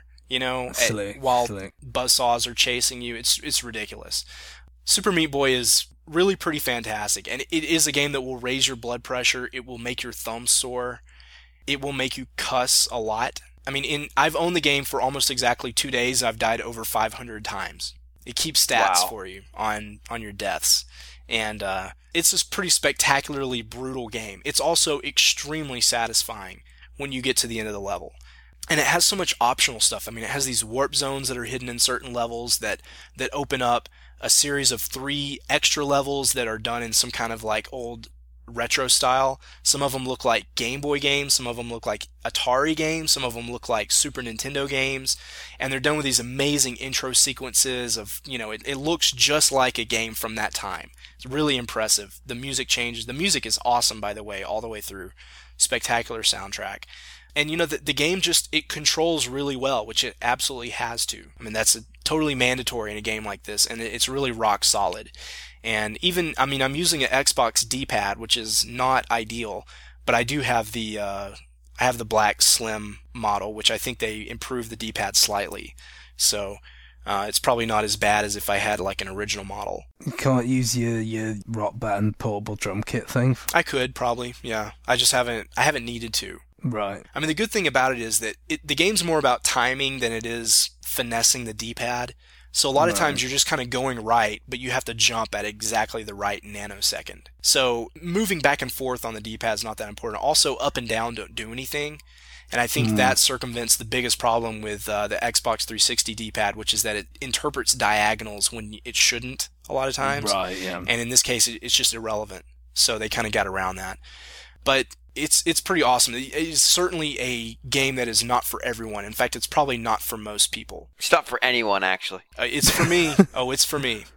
while buzzsaws are chasing you. It's ridiculous. Super Meat Boy is really pretty fantastic. And it is a game that will raise your blood pressure. It will make your thumbs sore. It will make you cuss a lot. I mean, I've owned the game for almost exactly 2 days. I've died over 500 times. It keeps stats for you on your deaths. And it's this pretty spectacularly brutal game. It's also extremely satisfying when you get to the end of the level. And it has so much optional stuff. I mean, it has these warp zones that are hidden in certain levels that open up a series of 3 extra levels that are done in some kind of like old retro style. Some of them look like Game Boy games, some of them look like Atari games, some of them look like Super Nintendo games, and they're done with these amazing intro sequences of, it looks just like a game from that time. It's really impressive. The music changes. The music is awesome, by the way, all the way through. Spectacular soundtrack. And the game it controls really well, which it absolutely has to. I mean, that's totally mandatory in a game like this, and it's really rock solid. And even, I mean, I'm using an Xbox D-pad, which is not ideal, but I do have I have the black slim model, which I think they improved the D-pad slightly. So it's probably not as bad as if I had like an original model. You can't use your Rock Band portable drum kit thing? I could probably, yeah. I haven't needed to. Right. I mean, the good thing about it is that the game's more about timing than it is finessing the D-pad. So a lot of times you're just kind of going right, but you have to jump at exactly the right nanosecond. So moving back and forth on the D-pad is not that important. Also, up and down don't do anything. And I think that circumvents the biggest problem with the Xbox 360 D-pad, which is that it interprets diagonals when it shouldn't a lot of times. Right, yeah. And in this case, it's just irrelevant. So they kind of got around that. But it's pretty awesome. It is certainly a game that is not for everyone. In fact, it's probably not for most people. It's not for anyone, actually. It's for me. Oh, it's for me.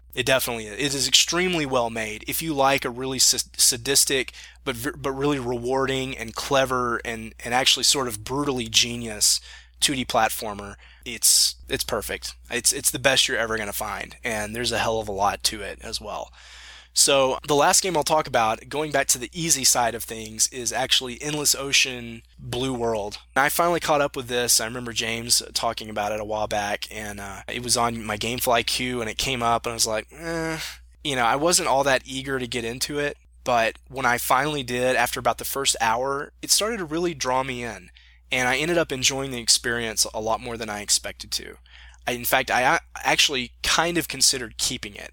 It definitely is. It is extremely well made. If you like a really sadistic but really rewarding and clever and actually sort of brutally genius 2D platformer, it's perfect. It's the best you're ever going to find, and there's a hell of a lot to it as well. So the last game I'll talk about, going back to the easy side of things, is actually Endless Ocean Blue World. I finally caught up with this. I remember James talking about it a while back, and it was on my GameFly queue, and it came up, and I was like, I wasn't all that eager to get into it, but when I finally did, after about the first hour, it started to really draw me in, and I ended up enjoying the experience a lot more than I expected to. In fact, I actually kind of considered keeping it,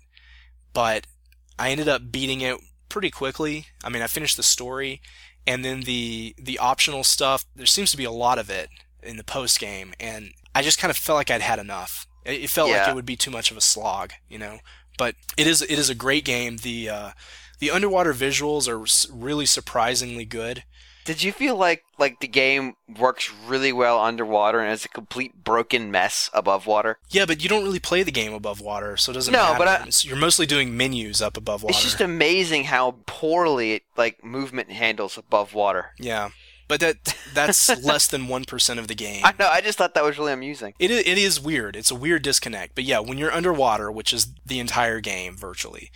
but I ended up beating it pretty quickly. I mean, I finished the story, and then the optional stuff, there seems to be a lot of it in the post game, and I just kind of felt like I'd had enough. It felt like it would be too much of a slog, But it is a great game. The underwater visuals are really surprisingly good. Did you feel like the game works really well underwater and is a complete broken mess above water? Yeah, but you don't really play the game above water, so it doesn't matter. But you're mostly doing menus up above water. It's just amazing how poorly movement handles above water. Yeah, but that's less than 1% of the game. I know. I just thought that was really amusing. It is weird. It's a weird disconnect. But yeah, when you're underwater, which is the entire game virtually,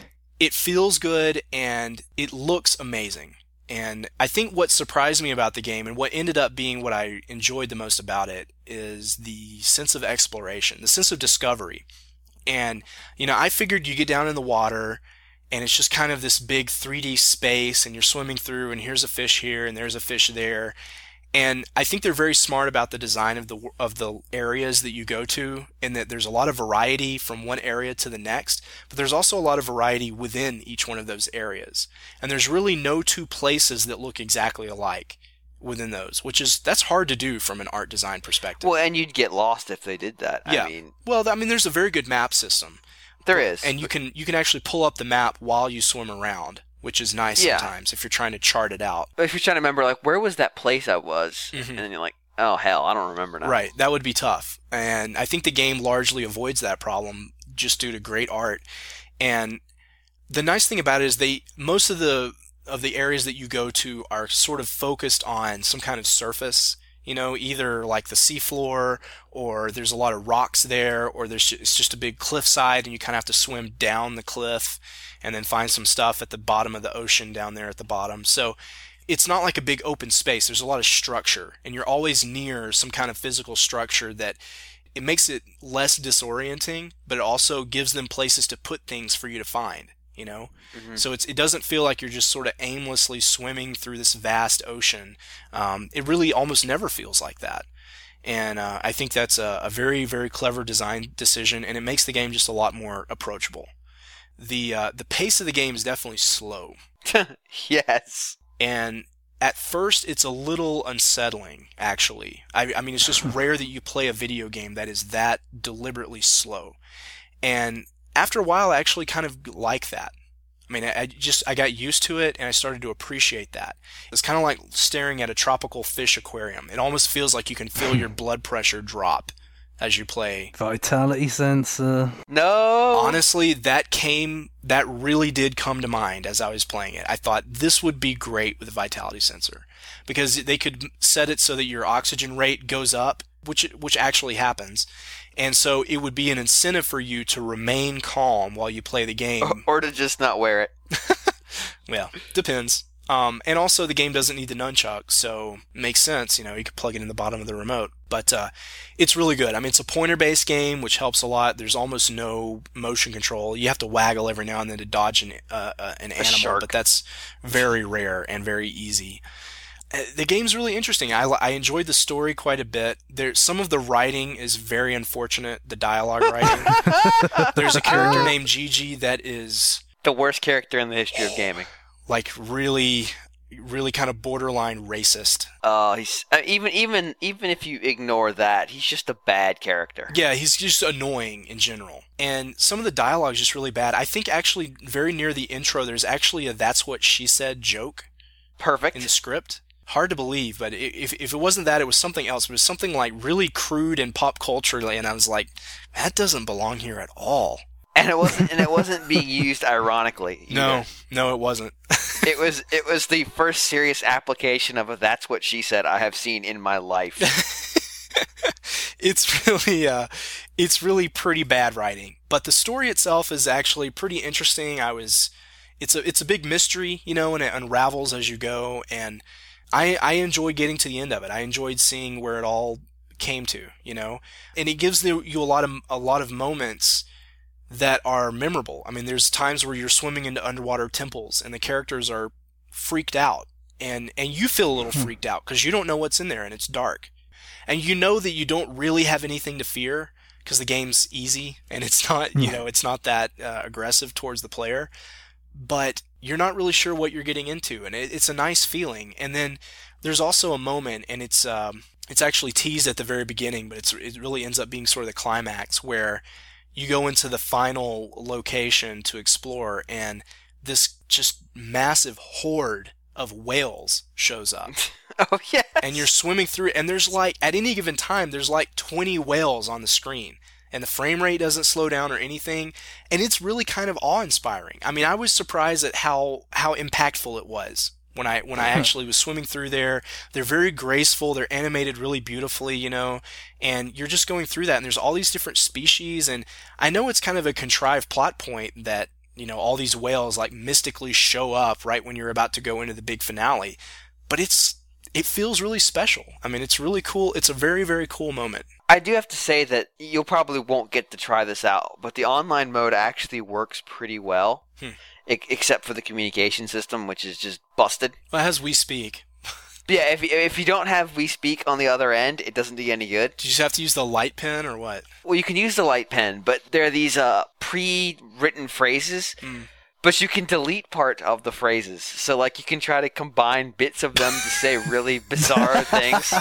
it feels good and it looks amazing. And I think what surprised me about the game and what ended up being what I enjoyed the most about it is the sense of exploration, the sense of discovery. And, I figured you get down in the water and it's just kind of this big 3D space and you're swimming through and here's a fish here and there's a fish there. And I think they're very smart about the design of the areas that you go to, and that there's a lot of variety from one area to the next, but there's also a lot of variety within each one of those areas. And there's really no two places that look exactly alike within those, that's hard to do from an art design perspective. Well, and you'd get lost if they did that. Yeah. There's a very good map system. There is. And you can actually pull up the map while you swim around, which is nice sometimes if you're trying to chart it out. But if you're trying to remember, where was that place I was? Mm-hmm. And then you're like, oh, hell, I don't remember now. Right, that would be tough. And I think the game largely avoids that problem just due to great art. And the nice thing about it is most of the areas that you go to are sort of focused on some kind of surface, either like the seafloor, or there's a lot of rocks there, or it's just a big cliffside and you kind of have to swim down the cliff and then find some stuff at the bottom of the ocean down there at the bottom. So it's not like a big open space. There's a lot of structure, and you're always near some kind of physical structure that it makes it less disorienting, but it also gives them places to put things for you to find, Mm-hmm. So it doesn't feel like you're just sort of aimlessly swimming through this vast ocean. It really almost never feels like that. And I think that's a very, very clever design decision, and it makes the game just a lot more approachable. The pace of the game is definitely slow. Yes. And at first, it's a little unsettling, actually. I mean, it's just rare that you play a video game that is that deliberately slow. And after a while, I actually kind of like that. I mean, I got used to it, and I started to appreciate that. It's kind of like staring at a tropical fish aquarium. It almost feels like you can feel your blood pressure drop as you play. Vitality sensor. No. Honestly, that really did come to mind as I was playing it. I thought this would be great with a vitality sensor, because they could set it so that your oxygen rate goes up, which actually happens. And so it would be an incentive for you to remain calm while you play the game. Or to just not wear it. Well, depends. And also the game doesn't need the nunchuck, so it makes sense. You could plug it in the bottom of the remote. But it's really good. I mean, it's a pointer-based game, which helps a lot. There's almost no motion control. You have to waggle every now and then to dodge an animal, shark. But that's very rare and very easy. The game's really interesting. I enjoyed the story quite a bit. Some of the writing is very unfortunate, the dialogue writing. There's a character named Gigi that is the worst character in the history of gaming. Really, really kind of borderline racist. He's even if you ignore that, he's just a bad character. Yeah, he's just annoying in general. And some of the dialogue is just really bad. I think actually very near the intro, there's actually a "that's what she said" joke. Perfect. In the script. Hard to believe, but if it wasn't that, it was something else. It was something like really crude and pop culturally, and I was like, that doesn't belong here at all. And it wasn't being used ironically either. No, it wasn't. It was the first serious application of a "that's what she said" I have seen in my life. It's really pretty bad writing, but the story itself is actually pretty interesting. It's a big mystery, and it unravels as you go, and I enjoyed getting to the end of it. I enjoyed seeing where it all came to, and it gives you a lot of moments that are memorable. I mean, there's times where you're swimming into underwater temples and the characters are freaked out, and you feel a little freaked out because you don't know what's in there and it's dark. And you know that you don't really have anything to fear because the game's easy and it's not, it's not that aggressive towards the player, but you're not really sure what you're getting into, and it's a nice feeling. And then there's also a moment, and it's actually teased at the very beginning, but it really ends up being sort of the climax where you go into the final location to explore, and this just massive horde of whales shows up. Oh, yeah. And you're swimming through, and there's at any given time, there's 20 whales on the screen. And the frame rate doesn't slow down or anything. And it's really kind of awe-inspiring. I mean, I was surprised at how impactful it was when I actually was swimming through there. They're very graceful. They're animated really beautifully, and you're just going through that. And there's all these different species. And I know it's kind of a contrived plot point that, all these whales mystically show up right when you're about to go into the big finale. But it feels really special. I mean, it's really cool. It's a very, very cool moment. I do have to say that you'll probably won't get to try this out, but the online mode actually works pretty well, except for the communication system, which is just busted. Well, as we speak. Yeah, if you don't have We Speak on the other end, it doesn't do you any good. Do you just have to use the light pen or what? Well, you can use the light pen, but there are these pre-written phrases. But you can delete part of the phrases. So, you can try to combine bits of them to say really bizarre things.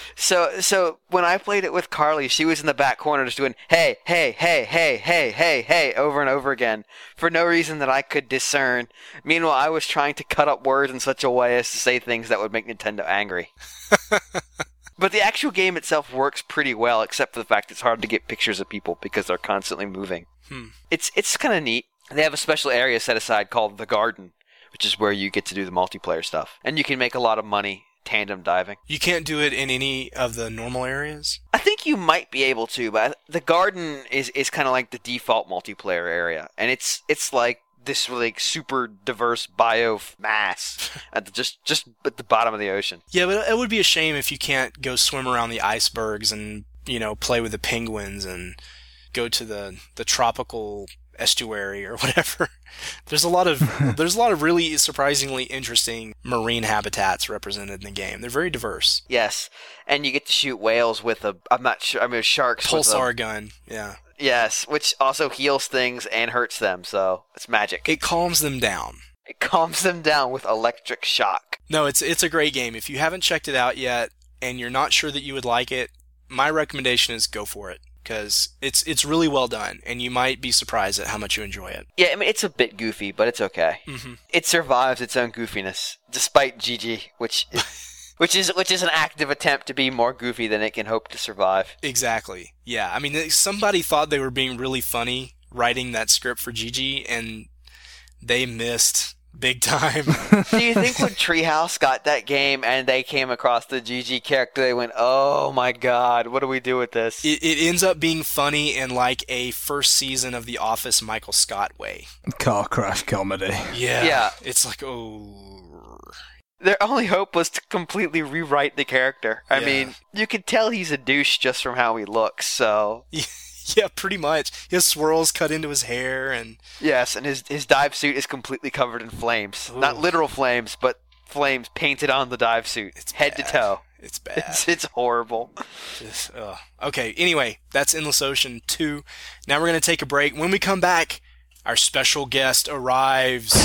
So when I played it with Carly, she was in the back corner just doing, hey, hey, hey, hey, hey, hey, hey, over and over again, for no reason that I could discern. Meanwhile, I was trying to cut up words in such a way as to say things that would make Nintendo angry. But the actual game itself works pretty well, except for the fact it's hard to get pictures of people because they're constantly moving. It's kind of neat. They have a special area set aside called The Garden, which is where you get to do the multiplayer stuff. And you can make a lot of money tandem diving. You can't do it in any of the normal areas? I think you might be able to, but The Garden is kind of like the default multiplayer area. And it's like this really super diverse biomass at just at the bottom of the ocean. Yeah, but it would be a shame if you can't go swim around the icebergs and, play with the penguins and go to the tropical estuary or whatever. There's a lot of really surprisingly interesting marine habitats represented in the game. They're very diverse. Yes, and you get to shoot whales with sharks pulsar with gun. Yeah. Yes, which also heals things and hurts them, so it's magic. It calms them down. It calms them down with electric shock. No, it's a great game. If you haven't checked it out yet and you're not sure that you would like it, my recommendation is go for it. Because it's really well done, and you might be surprised at how much you enjoy it. Yeah, I mean, it's a bit goofy, but it's okay. It survives its own goofiness, despite GG, which is an active attempt to be more goofy than it can hope to survive. Exactly. Yeah, I mean, somebody thought they were being really funny writing that script for GG, and they missed big time. Do you think when Treehouse got that game and they came across the GG character, they went, oh my god, what do we do with this? It ends up being funny in a first season of The Office Michael Scott way. Car crash comedy. Yeah. It's oh. Their only hope was to completely rewrite the character. I mean, you could tell he's a douche just from how he looks, so... Yeah, pretty much. He has swirls cut into his hair, and yes, and his dive suit is completely covered in flames. Ooh. Not literal flames, but flames painted on the dive suit. It's head bad. To toe. It's bad. It's horrible. Okay, anyway, that's Endless Ocean 2. Now we're going to take a break. When we come back, our special guest arrives.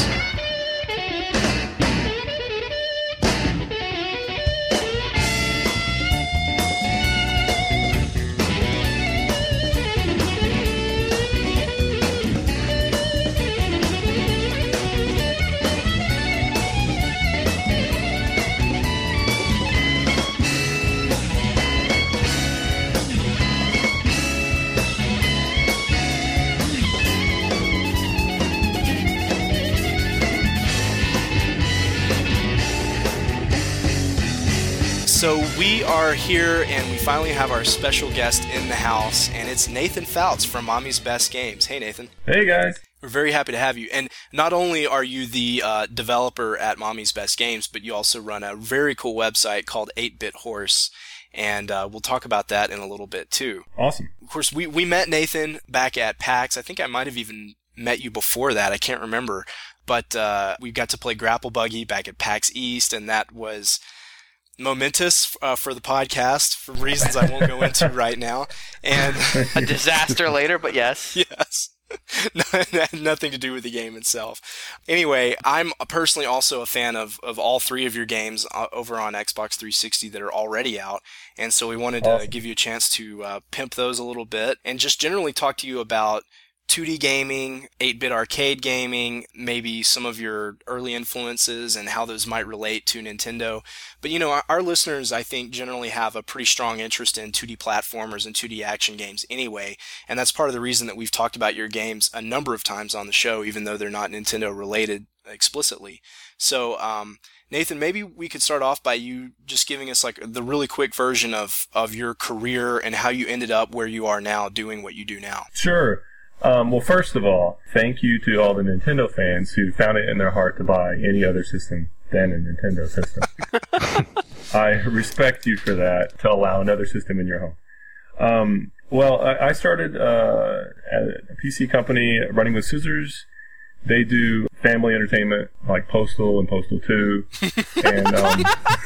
So we are here, and we finally have our special guest in the house, and it's Nathan Fouts from Mommy's Best Games. Hey, Nathan. Hey, guys. We're very happy to have you. And not only are you the developer at Mommy's Best Games, but you also run a very cool website called 8-Bit Horse, and we'll talk about that in a little bit, too. Awesome. Of course, we met Nathan back at PAX. I think I might have even met you before that. I can't remember. But we got to play Grapple Buggy back at PAX East, and that was momentous for the podcast for reasons I won't go into right now. And a disaster later, but yes. Yes. Nothing to do with the game itself. Anyway, I'm personally also a fan of all three of your games over on Xbox 360 that are already out, and so we wanted to give you a chance to pimp those a little bit and just generally talk to you about 2D gaming, 8-bit arcade gaming, maybe some of your early influences and how those might relate to Nintendo. But, you know, our listeners, I think, generally have a pretty strong interest in 2D platformers and 2D action games anyway, and that's part of the reason that we've talked about your games a number of times on the show, even though they're not Nintendo related explicitly. So, Nathan, maybe we could start off by you just giving us like the really quick version of your career and how you ended up where you are now doing what you do now. Sure. Well, first of all, thank you to all the Nintendo fans who found it in their heart to buy any other system than a Nintendo system. I respect you for that, to allow another system in your home. Well, I started at a PC company running with Scissors. They do family entertainment like Postal and Postal 2. And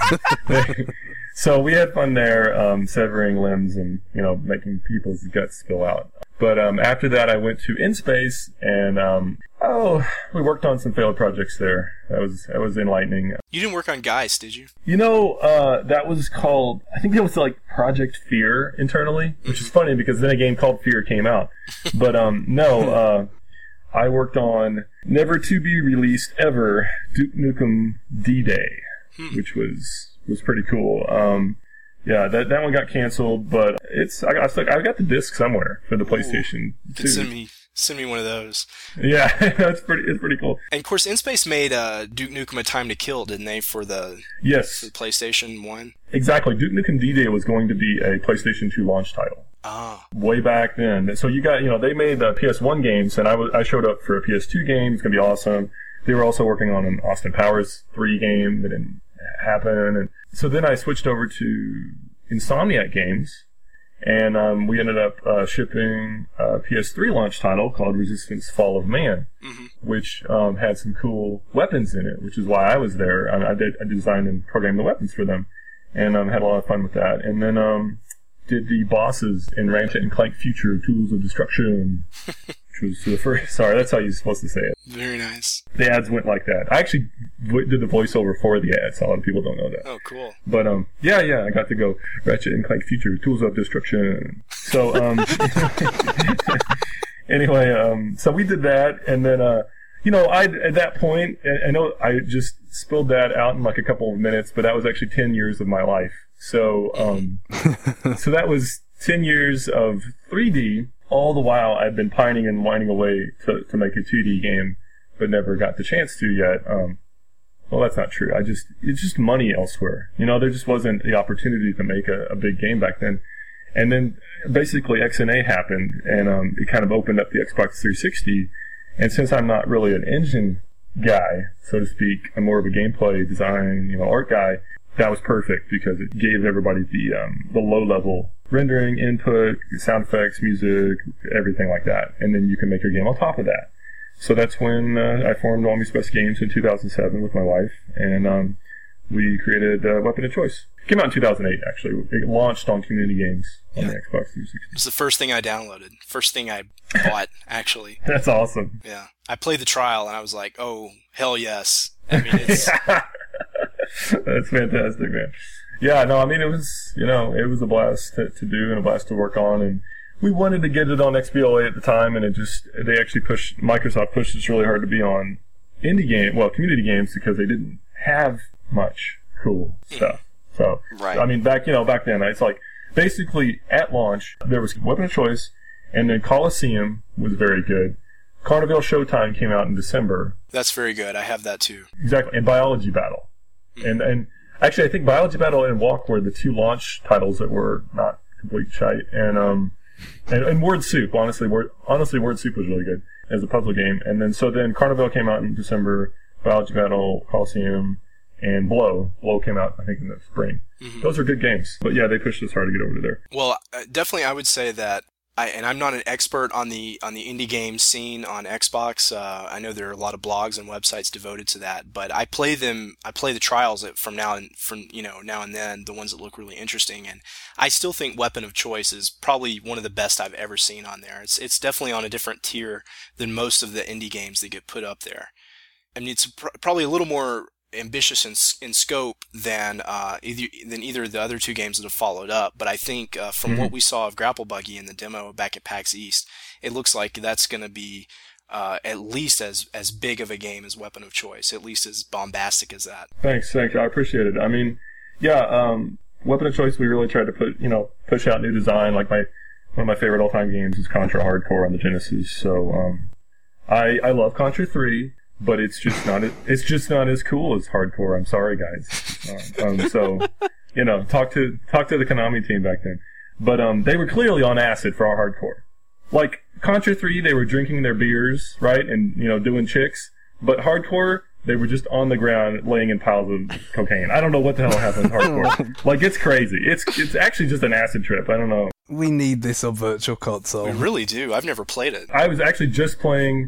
so we had fun there, severing limbs and, you know, making people's guts spill out. But after that, I went to InSpace, and we worked on some failed projects there. That was enlightening. You didn't work on Geist, did you? You know, that was called, I think it was like Project Fear internally, which is funny because then a game called Fear came out. But no, I worked on never to be released ever Duke Nukem D-Day, which was pretty cool. Yeah, that one got canceled, but I got the disc somewhere for the PlayStation 2. Send me one of those. Yeah, it's pretty cool. And of course, InSpace made Duke Nukem: A Time to Kill, didn't they, for the PlayStation 1? Exactly. Duke Nukem D-Day was going to be a PlayStation 2 launch title. Oh. Way back then. So you got, you know, they made PS1 games, and I showed up for a PS2 game. It's gonna be awesome. They were also working on an Austin Powers 3 game that didn't happen, and so then I switched over to Insomniac Games, and we ended up shipping a PS3 launch title called Resistance: Fall of Man, which had some cool weapons in it, which is why I was there. I designed and programmed the weapons for them, and had a lot of fun with that. And then did the bosses in Ratchet and Clank Future: Tools of Destruction, which was the first. Sorry, that's how you're supposed to say it. Very nice. The ads went like that. I actually did the voiceover for the ads. A lot of people don't know that. Oh, cool. But yeah, I got to go Ratchet and Clank Future: Tools of Destruction. So anyway, so we did that, and then you know, at that point, I know I just spilled that out in like a couple of minutes, but that was actually 10 years of my life. So so that was 10 years of 3D. All the while, I've been pining and whining away to make a 2D game, but never got the chance to yet. Well, that's not true. It's just money elsewhere. You know, there just wasn't the opportunity to make a big game back then. And then basically XNA happened, and it kind of opened up the Xbox 360. And since I'm not really an engine guy, so to speak, I'm more of a gameplay design, you know, art guy. That was perfect because it gave everybody the low-level rendering, input, sound effects, music, everything like that. And then you can make your game on top of that. So that's when I formed Mommy's Best Games in 2007 with my wife, and we created Weapon of Choice. It came out in 2008, actually. It launched on Community Games on the Xbox 360. It was the first thing I downloaded. First thing I bought, actually. That's awesome. Yeah. I played the trial, and I was like, oh, hell yes. I mean, it's... That's fantastic, man. Yeah, no, I mean, it was a blast to do and a blast to work on, and we wanted to get it on XBLA at the time, and Microsoft pushed us really hard to be on community games, because they didn't have much cool stuff. So, right. I mean, back then, it's like, basically, at launch, there was Weapon of Choice, and then Coliseum was very good. Carnival Showtime came out in December. That's very good. I have that too. Exactly. And Biology Battle. And Actually, I think Biology Battle and Walk were the 2 launch titles that were not complete shite. And Word Soup, honestly, Word Soup was really good as a puzzle game. And then Carnival came out in December, Biology Battle, Coliseum, and Blow. Blow came out, I think, in the spring. Mm-hmm. Those are good games. But yeah, they pushed us hard to get over to there. Well, definitely I would say that I'm not an expert on the indie game scene on Xbox. I know there are a lot of blogs and websites devoted to that, but I play the trials from now and then, the ones that look really interesting, and I still think Weapon of Choice is probably one of the best I've ever seen on there. It's definitely on a different tier than most of the indie games that get put up there. I mean, it's probably a little more ambitious in scope than either of the other 2 games that have followed up, but I think from what we saw of Grapple Buggy in the demo back at PAX East, it looks like that's going to be at least as big of a game as Weapon of Choice, at least as bombastic as that. Thanks. I appreciate it. I mean, yeah, Weapon of Choice, we really tried to push out new design. Like one of my favorite all-time games is Contra Hardcore on the Genesis. So I love Contra 3. But it's just not as cool as Hardcore. I'm sorry, guys. So, talk to the Konami team back then. But they were clearly on acid for our Hardcore. Like Contra 3, they were drinking their beers, right, and doing chicks. But Hardcore, they were just on the ground laying in piles of cocaine. I don't know what the hell happened in Hardcore. Like, it's crazy. It's actually just an acid trip. I don't know. We need this on Virtual Console. We really do. I've never played it. I was actually just playing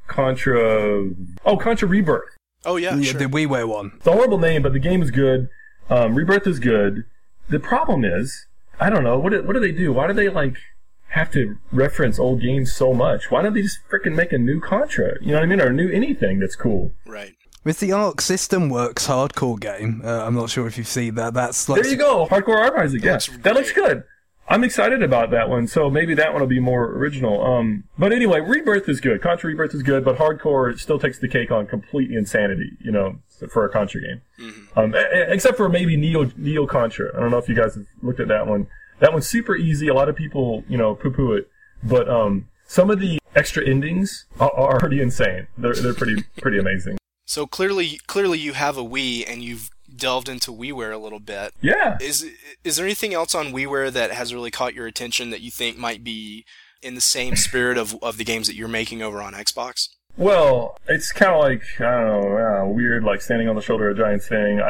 Contra Rebirth. Oh yeah, sure. The WiiWare one. It's a horrible name, but the game is good. Rebirth is good. The problem is, I don't know, what do they do? Why do they have to reference old games so much? Why don't they just freaking make a new Contra? You know what I mean? Or a new anything that's cool. Right. With the Arc System Works Hardcore game, I'm not sure if you've seen that. That's like there you go, Hardcore Arc Isaac. Yeah, that looks good. I'm excited about that one, so maybe that one will be more original. But anyway, Rebirth is good. Contra Rebirth is good, but Hardcore still takes the cake on complete insanity, for a Contra game. Mm-hmm. Except for maybe Neo Contra. I don't know if you guys have looked at that one. That one's super easy. A lot of people, poo-poo it. But some of the extra endings are already insane. They're pretty amazing. So clearly you have a Wii, and you've delved into WiiWare a little bit. Yeah. Is there anything else on WiiWare that has really caught your attention that you think might be in the same spirit of the games that you're making over on Xbox? Well, it's kind of like, I don't know, weird, like standing on the shoulder of a giant thing.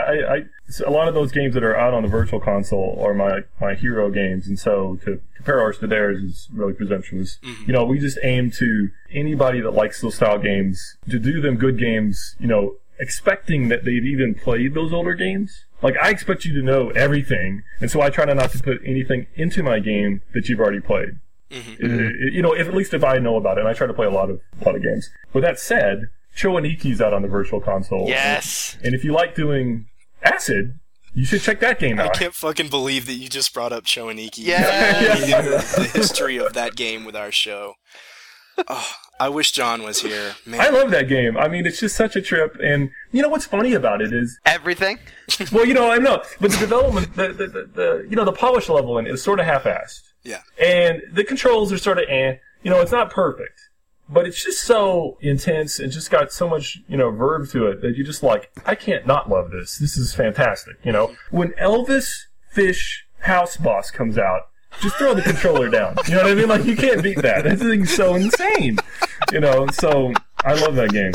A lot of those games that are out on the Virtual Console are my hero games, and so to compare ours to theirs is really presumptuous. Mm-hmm. We just aim to anybody that likes those style games to do them good games, expecting that they've even played those older games. Like, I expect you to know everything, and so I try not to put anything into my game that you've already played. Mm-hmm. At least if I know about it, and I try to play a lot of games. With that said, Choniki's out on the Virtual Console. Yes! And if you like doing acid, you should check that game out. I can't fucking believe that you just brought up Choniki. Yeah! The history of that game with our show. Oh, I wish John was here. Man. I love that game. I mean, it's just such a trip, and what's funny about it is everything. Well, I know, but the development, the polish level in it is sort of half-assed. Yeah. And the controls are sort of, it's not perfect, but it's just so intense and just got so much, verve to it that you just I can't not love this. This is fantastic. When Elvis Fish House Boss comes out, just throw the controller down. You know what I mean? Like, you can't beat that. That thing's so insane. So I love that game.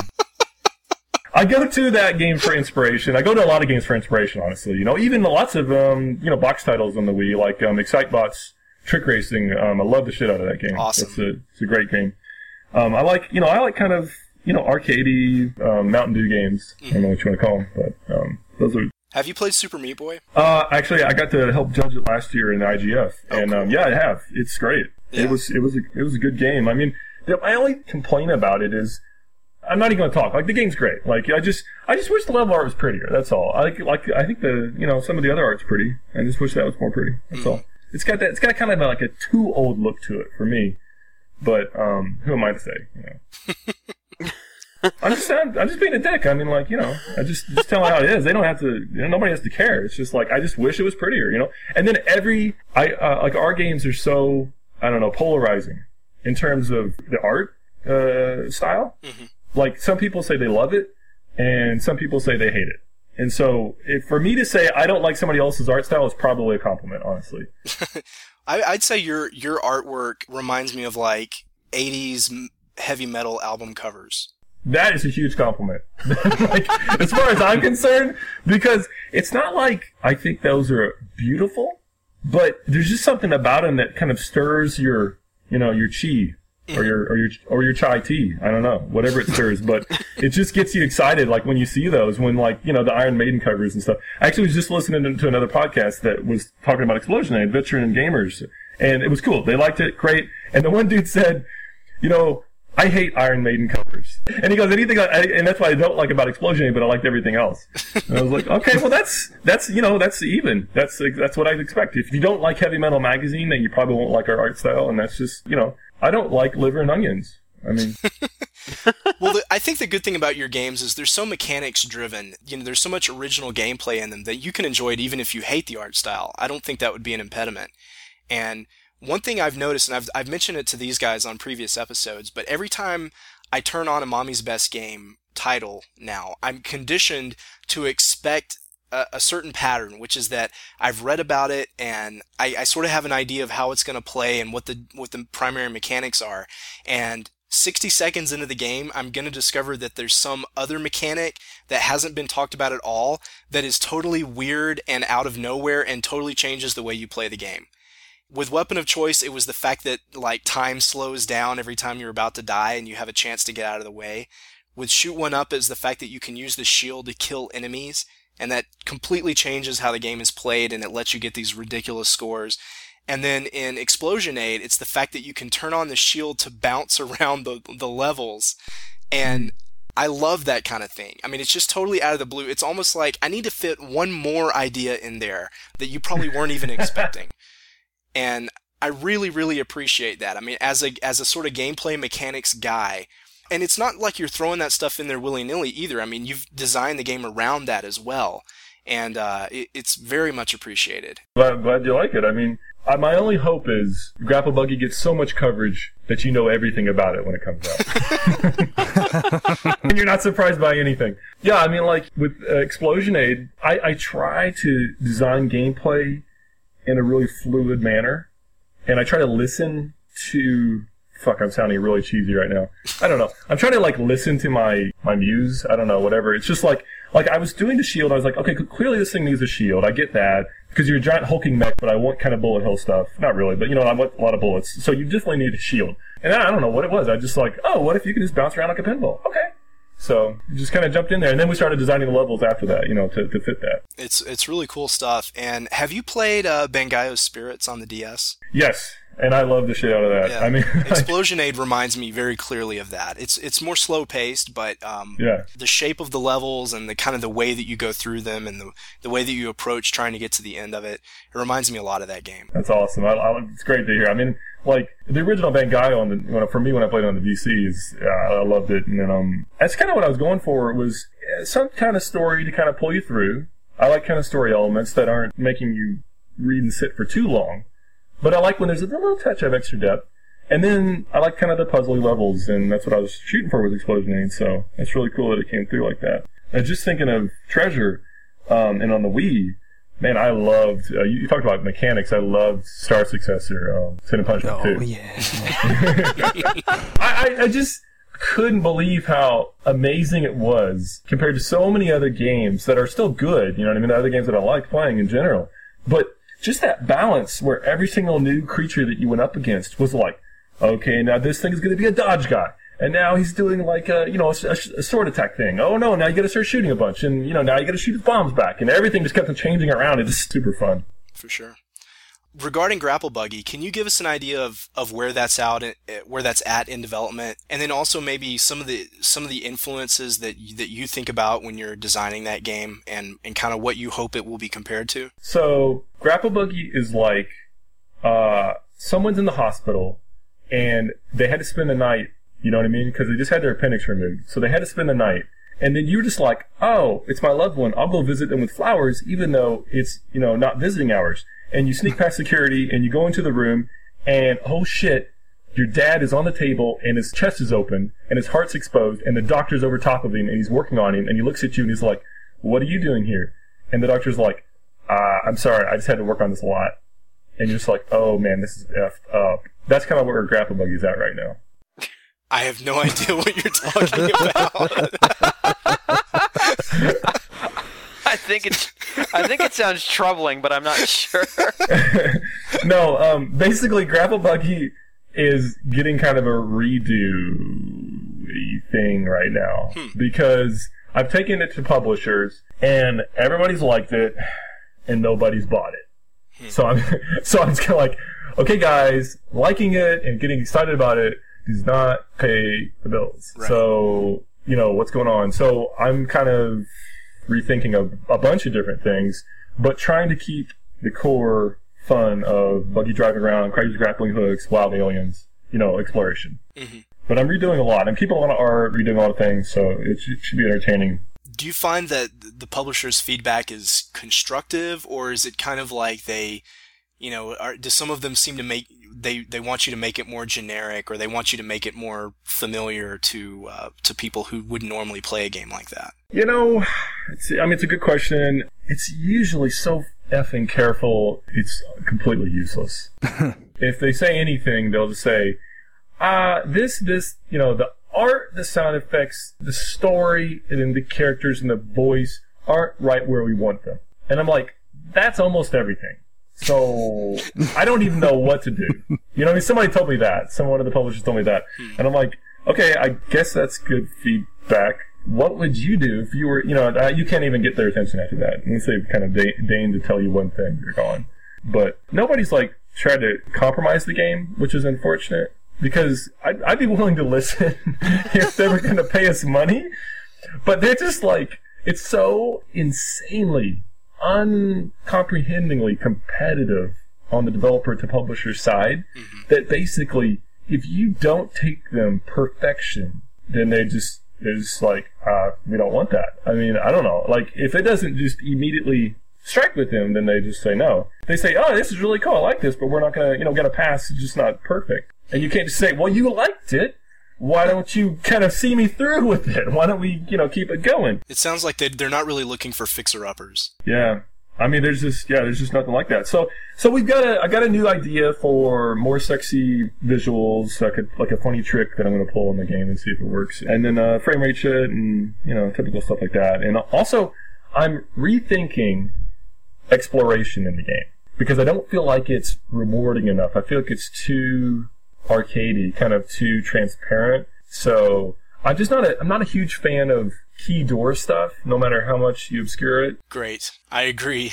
I go to that game for inspiration. I go to a lot of games for inspiration, honestly. Even lots of, box titles on the Wii, like Excitebots Trick Racing. I love the shit out of that game. Awesome. It's a great game. I like kind of, arcadey, Mountain Dew games. I don't know what you want to call them, but, those are. Have you played Super Meat Boy? Actually, I got to help judge it last year in the IGF, and cool. Yeah, I have. It's great. Yeah. It was a good game. I mean, my only complaint about it is I'm not even going to talk. Like, the game's great. Like, I just wish the level art was prettier. That's all. I think some of the other art's pretty. I just wish that was more pretty. That's all. It's got kind of like a too old look to it for me. But who am I to say? I'm just being a dick. I mean, I just telling how it is. They don't have to. Nobody has to care. It's just I just wish it was prettier. And then our games are so, I don't know, polarizing in terms of the art style. Mm-hmm. Like, some people say they love it, and some people say they hate it. And so, for me to say I don't like somebody else's art style is probably a compliment, honestly. I'd say your artwork reminds me of like 80s heavy metal album covers. That is a huge compliment. Like, as far as I'm concerned, because it's not like I think those are beautiful, but there's just something about them that kind of stirs your chi. Or your chai tea. I don't know. Whatever it stirs. But it just gets you excited, like, when you see those, when, like, the Iron Maiden covers and stuff. I actually was just listening to another podcast that was talking about Explosionade, Veteran Gamers. And it was cool. They liked it. Great. And the one dude said, I hate Iron Maiden covers. And he goes, and that's what I don't like about Explosionade, but I liked everything else. And I was like, okay, well, that's even. That's what I'd expect. If you don't like Heavy Metal Magazine, then you probably won't like our art style. And that's just, I don't like liver and onions. I mean, well, I think the good thing about your games is they're so mechanics driven. There's so much original gameplay in them that you can enjoy it even if you hate the art style. I don't think that would be an impediment. And one thing I've noticed, and I've mentioned it to these guys on previous episodes, but every time I turn on a Mommy's Best Game title now, I'm conditioned to expect a certain pattern, which is that I've read about it and I sort of have an idea of how it's going to play and what the primary mechanics are. And 60 seconds into the game, I'm going to discover that there's some other mechanic that hasn't been talked about at all that is totally weird and out of nowhere and totally changes the way you play the game. With Weapon of Choice, it was the fact that, like, time slows down every time you're about to die and you have a chance to get out of the way. With Shoot One Up, is the fact that you can use the shield to kill enemies, and that completely changes how the game is played, and it lets you get these ridiculous scores. And then in Explosionade, it's the fact that you can turn on the shield to bounce around the levels, and I love that kind of thing. I mean, it's just totally out of the blue. It's almost like I need to fit one more idea in there that you probably weren't even expecting. And I really, really appreciate that. I mean, as a sort of gameplay mechanics guy, and it's not like you're throwing that stuff in there willy-nilly either. I mean, you've designed the game around that as well, and it's very much appreciated. Glad you like it. I mean, my only hope is Grapple Buggy gets so much coverage that you know everything about it when it comes out. And you're not surprised by anything. Yeah, I mean, like with Explosionade, I try to design gameplay in a really fluid manner, and I try to listen to... Fuck, I'm sounding really cheesy right now. I don't know. I'm trying to, like, listen to my muse. I don't know, whatever. It's just like I was doing the shield. I was like, okay, clearly this thing needs a shield. I get that. Because you're a giant hulking mech, but I want kind of bullet hell stuff. Not really, but, I want a lot of bullets. So you definitely need a shield. And I don't know what it was. I just like, what if you could just bounce around like a pinball? Okay. So just kind of jumped in there, and then we started designing the levels after that, to fit that. It's really cool stuff. And have you played Bangayo's Spirits on the DS? Yes, and I love the shit out of that. Yeah. I mean, Explosionade reminds me very clearly of that. It's more slow paced, but the shape of the levels and the kind of the way that you go through them and the way that you approach trying to get to the end of it, it reminds me a lot of that game. That's awesome. It's great to hear. I mean, like the original Bangayo for me when I played on the VCs, I loved it, and then that's kind of what I was going for, was some kind of story to kind of pull you through. I like kind of story elements that aren't making you read and sit for too long, but I like when there's a little touch of extra depth. And then I like kind of the puzzly levels, and that's what I was shooting for with Explosionade. So it's really cool that it came through like that. And just thinking of Treasure, and on the Wii. Man, I loved, you talked about mechanics, I loved Star Successor, Sin and Punishment 2. Oh, yeah. I just couldn't believe how amazing it was compared to so many other games that are still good, you know what I mean, the other games that I like playing in general. But just that balance where every single new creature that you went up against was like, okay, now this thing is going to be a dodge guy. And now he's doing like a sword attack thing. Oh no, now you gotta start shooting a bunch. And, now you gotta shoot his bombs back. And everything just kept on changing around. It's super fun. For sure. Regarding Grapple Buggy, can you give us an idea of where that's at in development? And then also maybe some of the influences that you think about when you're designing that game and kind of what you hope it will be compared to? So, Grapple Buggy is like, someone's in the hospital and they had to spend the night. You know what I mean? Because they just had their appendix removed. So they had to spend the night. And then you're just like, oh, it's my loved one. I'll go visit them with flowers, even though it's, not visiting hours. And you sneak past security and you go into the room and, oh shit, your dad is on the table and his chest is open and his heart's exposed and the doctor's over top of him and he's working on him and he looks at you and he's like, what are you doing here? And the doctor's like, I'm sorry, I just had to work on this a lot. And you're just like, oh man, this is effed up. That's kind of where Grapple Buggy's at right now. I have no idea what you're talking about. I think it sounds troubling, but I'm not sure. No, basically Grapple Buggy is getting kind of a redo thing right now because I've taken it to publishers and everybody's liked it and nobody's bought it. So I'm just kind of like, okay guys, liking it and getting excited about it does not pay the bills. Right. So, what's going on? So I'm kind of rethinking a bunch of different things, but trying to keep the core fun of Buggy driving around, crazy grappling hooks, wild aliens, exploration. Mm-hmm. But I'm redoing a lot. I'm keeping a lot of art, redoing a lot of things, so it should be entertaining. Do you find that the publisher's feedback is constructive, or is it kind of like they, do some of them seem to make, they want you to make it more generic, or they want you to make it more familiar to people who wouldn't normally play a game like that? It's a good question. It's usually so effing careful, it's completely useless. If they say anything, they'll just say, the art, the sound effects, the story, and then the characters and the voice aren't right where we want them. And I'm like, that's almost everything. So I don't even know what to do. Somebody told me that. One of the publishers told me that. And I'm like, okay, I guess that's good feedback. What would you do if you were, you can't even get their attention after that. Unless they've kind of deigned to tell you one thing, you're gone. But nobody's tried to compromise the game, which is unfortunate. Because I'd be willing to listen if they were going to pay us money. But they're just it's so insanely, uncomprehendingly competitive on the developer to publisher side that basically, if you don't take them perfection, then they're just we don't want that. I mean, I don't know. If it doesn't just immediately strike with them, then they just say no. They say, oh, this is really cool, I like this, but we're not going to, get a pass, it's just not perfect. And you can't just say, well, you liked it. Why don't you kind of see me through with it? Why don't we, keep it going? It sounds like they're not really looking for fixer-uppers. Yeah. I mean, there's just nothing like that. So I got a new idea for more sexy visuals, like a funny trick that I'm going to pull in the game and see if it works. And then, frame rate shit and, typical stuff like that. And also, I'm rethinking exploration in the game because I don't feel like it's rewarding enough. I feel like it's too arcadey, kind of too transparent. So I'm not a huge fan of key door stuff, no matter how much you obscure it. Great. I agree.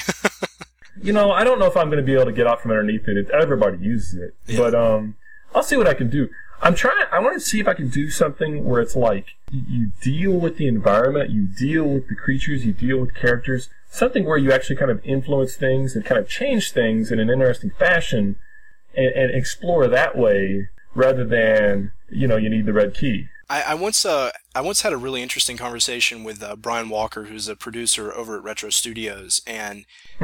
I don't know if I'm going to be able to get out from underneath it. Everybody uses it. Yeah. But I'll see what I can do. I want to see if I can do something where it's you deal with the environment, you deal with the creatures, you deal with characters, something where you actually kind of influence things and kind of change things in an interesting fashion and explore that way rather than, you need the red key. I once had a really interesting conversation with Brian Walker, who's a producer over at Retro Studios, and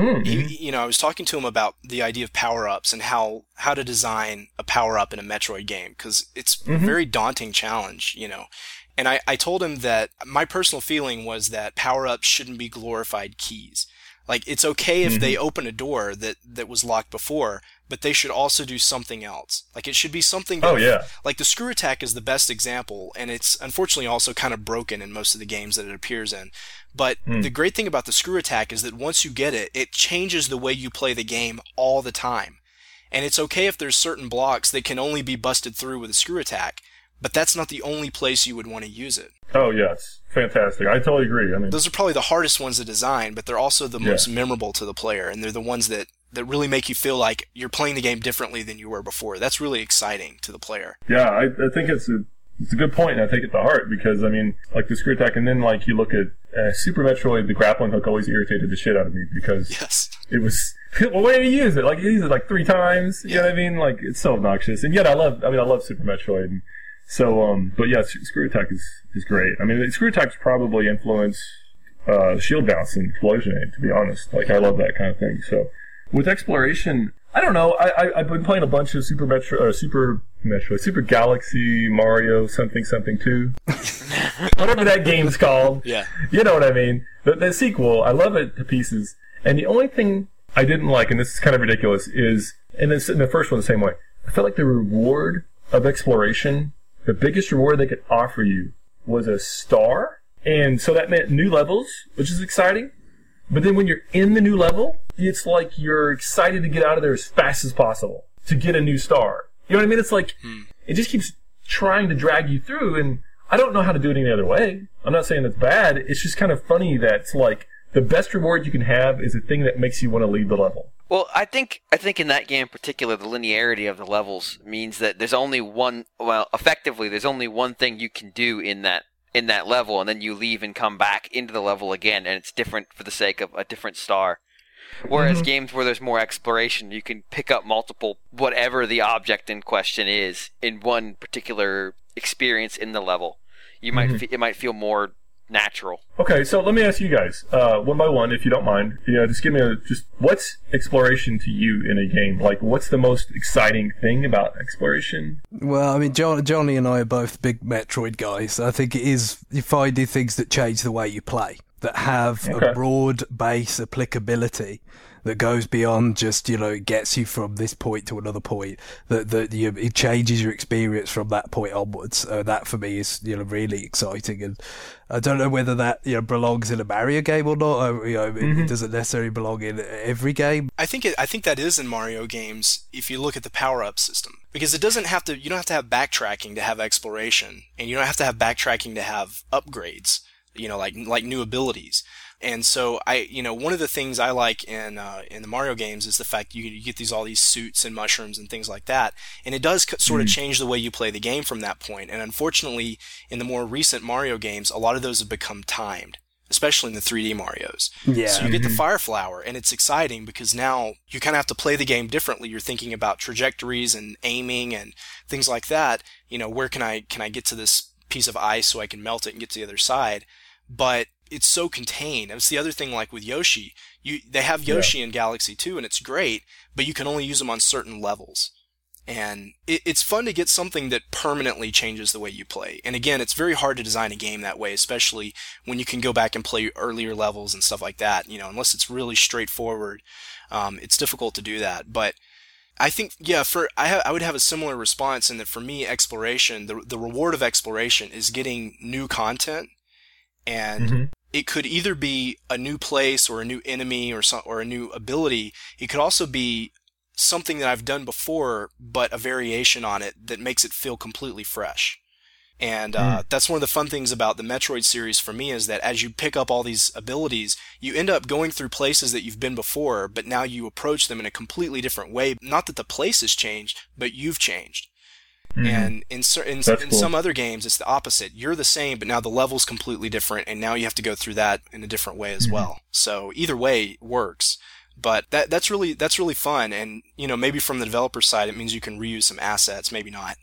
I was talking to him about the idea of power-ups and how to design a power-up in a Metroid game, because it's a very daunting challenge, And I told him that my personal feeling was that power-ups shouldn't be glorified keys. It's okay if they open a door that was locked before, but they should also do something else. It should be something that, the screw attack is the best example, and it's unfortunately also kind of broken in most of the games that it appears in. But the great thing about the screw attack is that once you get it, it changes the way you play the game all the time. And it's okay if there's certain blocks that can only be busted through with a screw attack, but that's not the only place you would want to use it. Oh, yes. Fantastic. I totally agree. I mean, those are probably the hardest ones to design, but they're also the most memorable to the player, and they're the ones that really make you feel like you're playing the game differently than you were before. That's really exciting to the player. Yeah, I think it's a good point, and I take it to heart, because, I mean, the screw attack, and then, you look at Super Metroid, the grappling hook always irritated the shit out of me, because it was, well, why do you use it? You use it 3 times, you know what I mean? It's so obnoxious. And yet I love Super Metroid, and so, but yeah, screw attack is great. I mean, screw attacks probably influence shield bounce and explosion aid, to be honest. I love that kind of thing. So, with exploration, I don't know. I've been playing a bunch of Super Galaxy, Mario, something 2. whatever that game's called. Yeah. You know what I mean? The sequel, I love it to pieces. And the only thing I didn't like, and this is kind of ridiculous, is, and this, in the first one the same way, I felt like the reward of exploration, the biggest reward they could offer you was a star. And so that meant new levels, which is exciting. But then when you're in the new level, it's like you're excited to get out of there as fast as possible to get a new star. You know what I mean? It's like, it just keeps trying to drag you through, and I don't know how to do it any other way. I'm not saying it's bad. It's just kind of funny that it's like the best reward you can have is a thing that makes you want to leave the level. Well, I think in that game in particular, the linearity of the levels means that there's only one. Well, effectively, there's only one thing you can do in that level, and then you leave and come back into the level again, and it's different for the sake of a different star. Whereas games where there's more exploration, you can pick up multiple whatever the object in question is in one particular experience in the level. You might it might feel more natural. Okay, so let me ask you guys, one by one, if you don't mind. Just give me what's exploration to you in a game? Like, what's the most exciting thing about exploration? Well, I mean, Johnny and I are both big Metroid guys. I think it is you finding things that change the way you play, that have a broad base applicability that goes beyond just, it gets you from this point to another point, it changes your experience from that point onwards. That for me is, really exciting. And I don't know whether that, belongs in a Mario game or not. It doesn't necessarily belong in every game. I think that is in Mario games if you look at the power-up system. Because you don't have to have backtracking to have exploration, and you don't have to have backtracking to have upgrades, like new abilities. And so one of the things I like in the Mario games is the fact you get all these suits and mushrooms and things like that, and it does sort of change the way you play the game from that point. And unfortunately, in the more recent Mario games, a lot of those have become timed, especially in the 3D Marios. Yeah. So you get the Fire Flower, and it's exciting because now you kind of have to play the game differently. You're thinking about trajectories and aiming and things like that. Where can I get to this piece of ice so I can melt it and get to the other side? But it's so contained. It's the other thing, like with Yoshi. They have Yoshi in Galaxy 2, and it's great, but you can only use them on certain levels. And it's fun to get something that permanently changes the way you play. And again, it's very hard to design a game that way, especially when you can go back and play earlier levels and stuff like that. Unless it's really straightforward, it's difficult to do that. But I think, I would have a similar response in that for me, exploration, the reward of exploration is getting new content. And it could either be a new place or a new enemy or a new ability. It could also be something that I've done before, but a variation on it that makes it feel completely fresh. And that's one of the fun things about the Metroid series for me is that as you pick up all these abilities, you end up going through places that you've been before, but now you approach them in a completely different way. Not that the place has changed, but you've changed. And in some other games, it's the opposite. You're the same, but now the level's completely different, and now you have to go through that in a different way as well. So either way works. But that's really fun, and maybe from the developer side, it means you can reuse some assets, maybe not.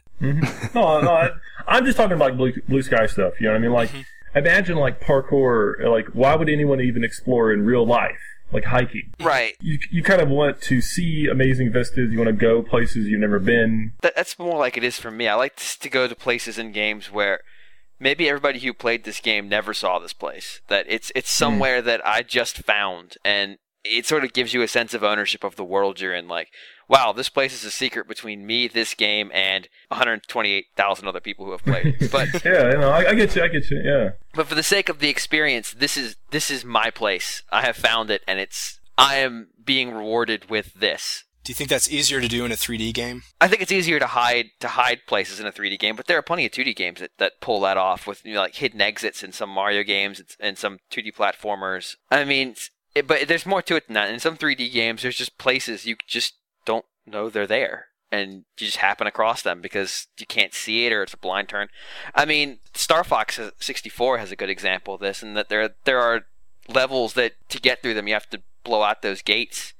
No, I'm just talking about blue sky stuff. You know what I mean? Like, imagine like parkour. Like, why would anyone even explore in real life? Like hiking. Right. You kind of want to see amazing vistas. You want to go places you've never been. That's more like it is for me. I like to go to places in games where maybe everybody who played this game never saw this place. That it's somewhere that I just found, and it sort of gives you a sense of ownership of the world you're in. Like, wow, this place is a secret between me, this game, and 128,000 other people who have played it. But I get you. Yeah. But for the sake of the experience, this is my place. I have found it, and I am being rewarded with this. Do you think that's easier to do in a 3D game? I think it's easier to hide places in a 3D game, but there are plenty of 2D games that pull that off with like hidden exits in some Mario games and some 2D platformers. I mean, but there's more to it than that. In some 3D games, there's just places you just don't know they're there, and you just happen across them because you can't see it or it's a blind turn. I mean, Star Fox 64 has a good example of this, in that there are levels that to get through them you have to blow out those gates,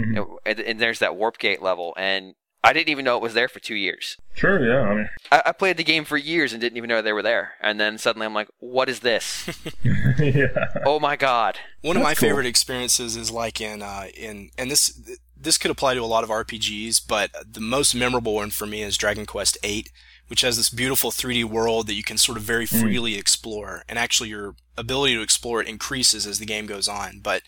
and there's that warp gate level, and I didn't even know it was there for 2 years. Sure, yeah. I mean, I played the game for years and didn't even know they were there, and then suddenly I'm like, what is this? Oh my god. One of my favorite experiences is like in and this could apply to a lot of RPGs, but the most memorable one for me is Dragon Quest VIII, which has this beautiful 3D world that you can sort of very freely explore, and actually your ability to explore it increases as the game goes on. But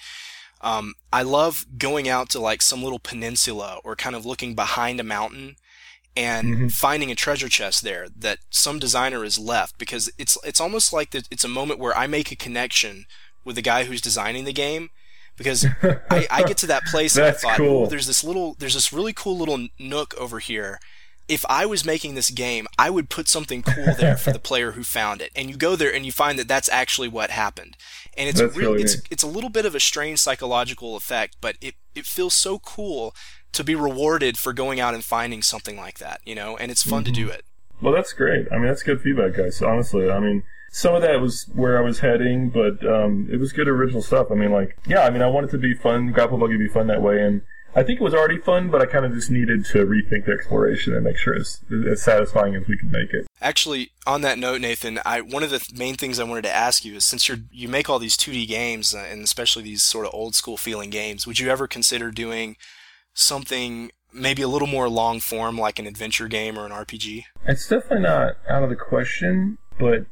I love going out to like some little peninsula or kind of looking behind a mountain and finding a treasure chest there that some designer has left, because it's almost like that it's a moment where I make a connection with the guy who's designing the game, because I get to that place and I thought, cool. oh, there's this really cool little nook over here. If I was making this game, I would put something cool there for the player who found it. And you go there and you find that that's actually what happened. And it's it's a little bit of a strange psychological effect, but it feels so cool to be rewarded for going out and finding something like that, you know, and it's fun to do it. Well, that's great. I mean, that's good feedback, guys. Honestly, I mean, some of that was where I was heading, but it was good original stuff. I mean, like, yeah, I mean, I wanted to be fun, Grapple Buggy to be fun that way, and I think it was already fun, but I kind of just needed to rethink the exploration and make sure it's as satisfying as we can make it. Actually, on that note, Nathan, one of the main things I wanted to ask you is, since you make all these 2D games, and especially these sort of old school feeling games, would you ever consider doing something maybe a little more long form, like an adventure game or an RPG? It's definitely not out of the question, but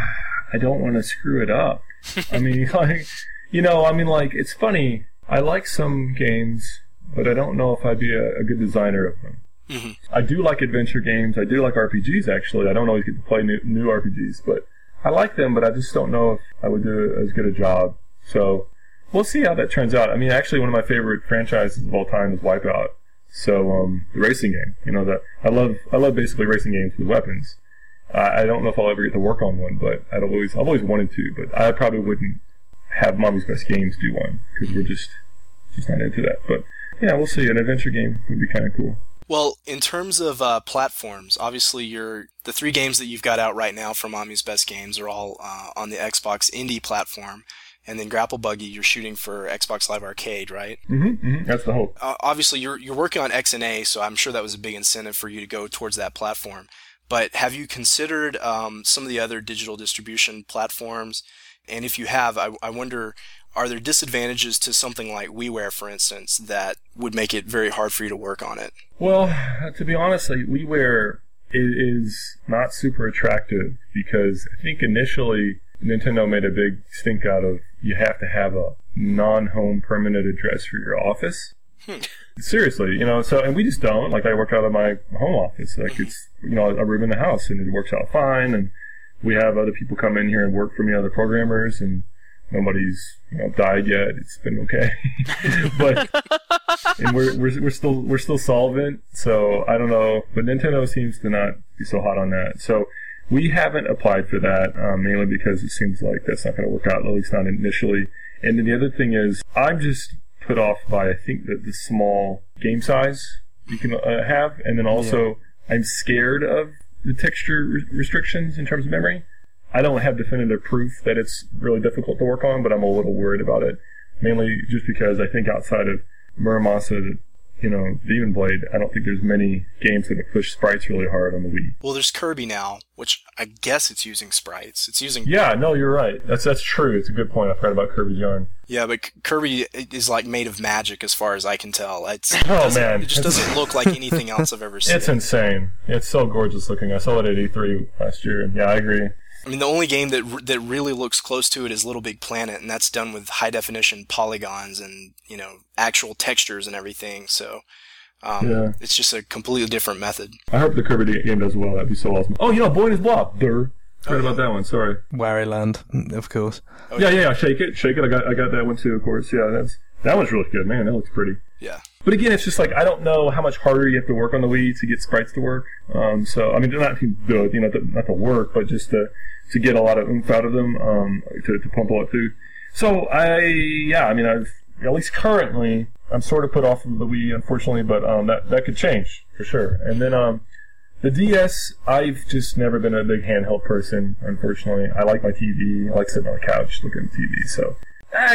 I don't want to screw it up. I mean, like, you know, I mean, like, it's funny. I like some games, but I don't know if I'd be a good designer of them. Mm-hmm. I do like adventure games. I do like RPGs, actually. I don't always get to play new RPGs, but I like them, but I just don't know if I would do as good a job. So we'll see how that turns out. I mean, actually, one of my favorite franchises of all time is Wipeout. So the racing game, you know, that I love basically racing games with weapons. I don't know if I'll ever get to work on one, but I've always wanted to. But I probably wouldn't have Mommy's Best Games do one, because we're just not into that. But yeah, we'll see. An adventure game would be kind of cool. Well, in terms of platforms, obviously the 3 games that you've got out right now for Mommy's Best Games are all on the Xbox Indie platform. And then Grapple Buggy, you're shooting for Xbox Live Arcade, right? Mm-hmm. That's the hope. Obviously, you're working on XNA, so I'm sure that was a big incentive for you to go towards that platform. But have you considered some of the other digital distribution platforms? And if you have, I wonder, are there disadvantages to something like WiiWare, for instance, that would make it very hard for you to work on it? Well, to be honest, like, WiiWare is not super attractive, because I think initially Nintendo made a big stink out of you have to have a non-home permanent address for your office. Seriously, you know, so, and we just don't. Like, I work out of my home office. Like, it's, you know, a room in the house, and it works out fine, and we have other people come in here and work for me, other programmers, and nobody's, you know, died yet. It's been okay. But, and we're still solvent, so I don't know. But Nintendo seems to not be so hot on that. So we haven't applied for that, mainly because it seems like that's not going to work out, at least not initially. And then the other thing is, I'm just put off by, I think, the small game size you can have, and then also I'm scared of the texture restrictions in terms of memory. I don't have definitive proof that it's really difficult to work on, but I'm a little worried about it, mainly just because I think outside of Muramasa, you know, Demon Blade, I don't think there's many games that have pushed sprites really hard on the Wii. Well, there's Kirby now, which I guess it's using sprites. It's using... Yeah, no, you're right. That's true. It's a good point. I forgot about Kirby's Yarn. Yeah, but Kirby is like made of magic as far as I can tell. Man. It just doesn't look like anything else I've ever seen. It's insane. It's so gorgeous looking. I saw it at E3 last year, and yeah, I agree. I mean, the only game that really looks close to it is Little Big Planet, and that's done with high definition polygons and, you know, actual textures and everything. So it's just a completely different method. I hope the Kirby game does well. That'd be so awesome. Oh, you know, Boy is Blob. Heard about that one. Sorry. Wario, of course. Oh, yeah. Shake it. I got that one too, of course. Yeah, that one's really good, man. That looks pretty. Yeah. But again, it's just like, I don't know how much harder you have to work on the Wii to get sprites to work. So I mean, not to work, but just to get a lot of oomph out of them, to pump a lot through. So I've, at least currently, I'm sort of put off of the Wii, unfortunately, but that could change for sure. And then the DS, I've just never been a big handheld person, unfortunately. I like my TV. I like sitting on the couch looking at the TV. So, I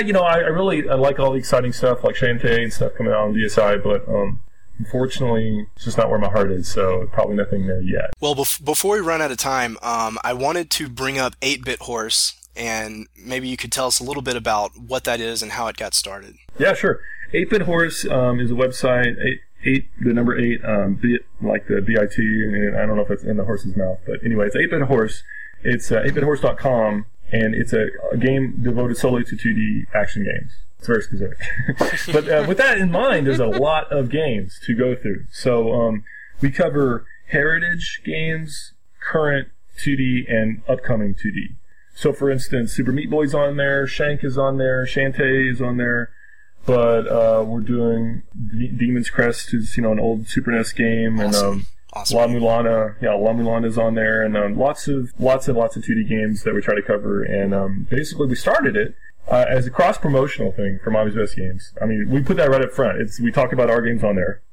like all the exciting stuff like Shantae and stuff coming out on DSi, but unfortunately, it's just not where my heart is, so probably nothing there yet. Well, before we run out of time, I wanted to bring up 8-Bit Horse, and maybe you could tell us a little bit about what that is and how it got started. Yeah, sure. 8-Bit Horse is a website. the number 8, like the BIT, and I don't know if it's in the horse's mouth, but anyway, it's 8-Bit Horse. It's 8bithorse.com, and it's a game devoted solely to 2D action games. It's very specific. But with that in mind, there's a lot of games to go through. So we cover heritage games, current 2D, and upcoming 2D. So, for instance, Super Meat Boy's on there, Shank is on there, Shantae is on there, but we're doing Demon's Crest, is an old Super NES game, Awesome. and La Mulana is on there, and lots of 2D games that we try to cover. And basically, we started it as a cross-promotional thing for Mommy's Best Games. I mean, we put that right up front. We talk about our games on there,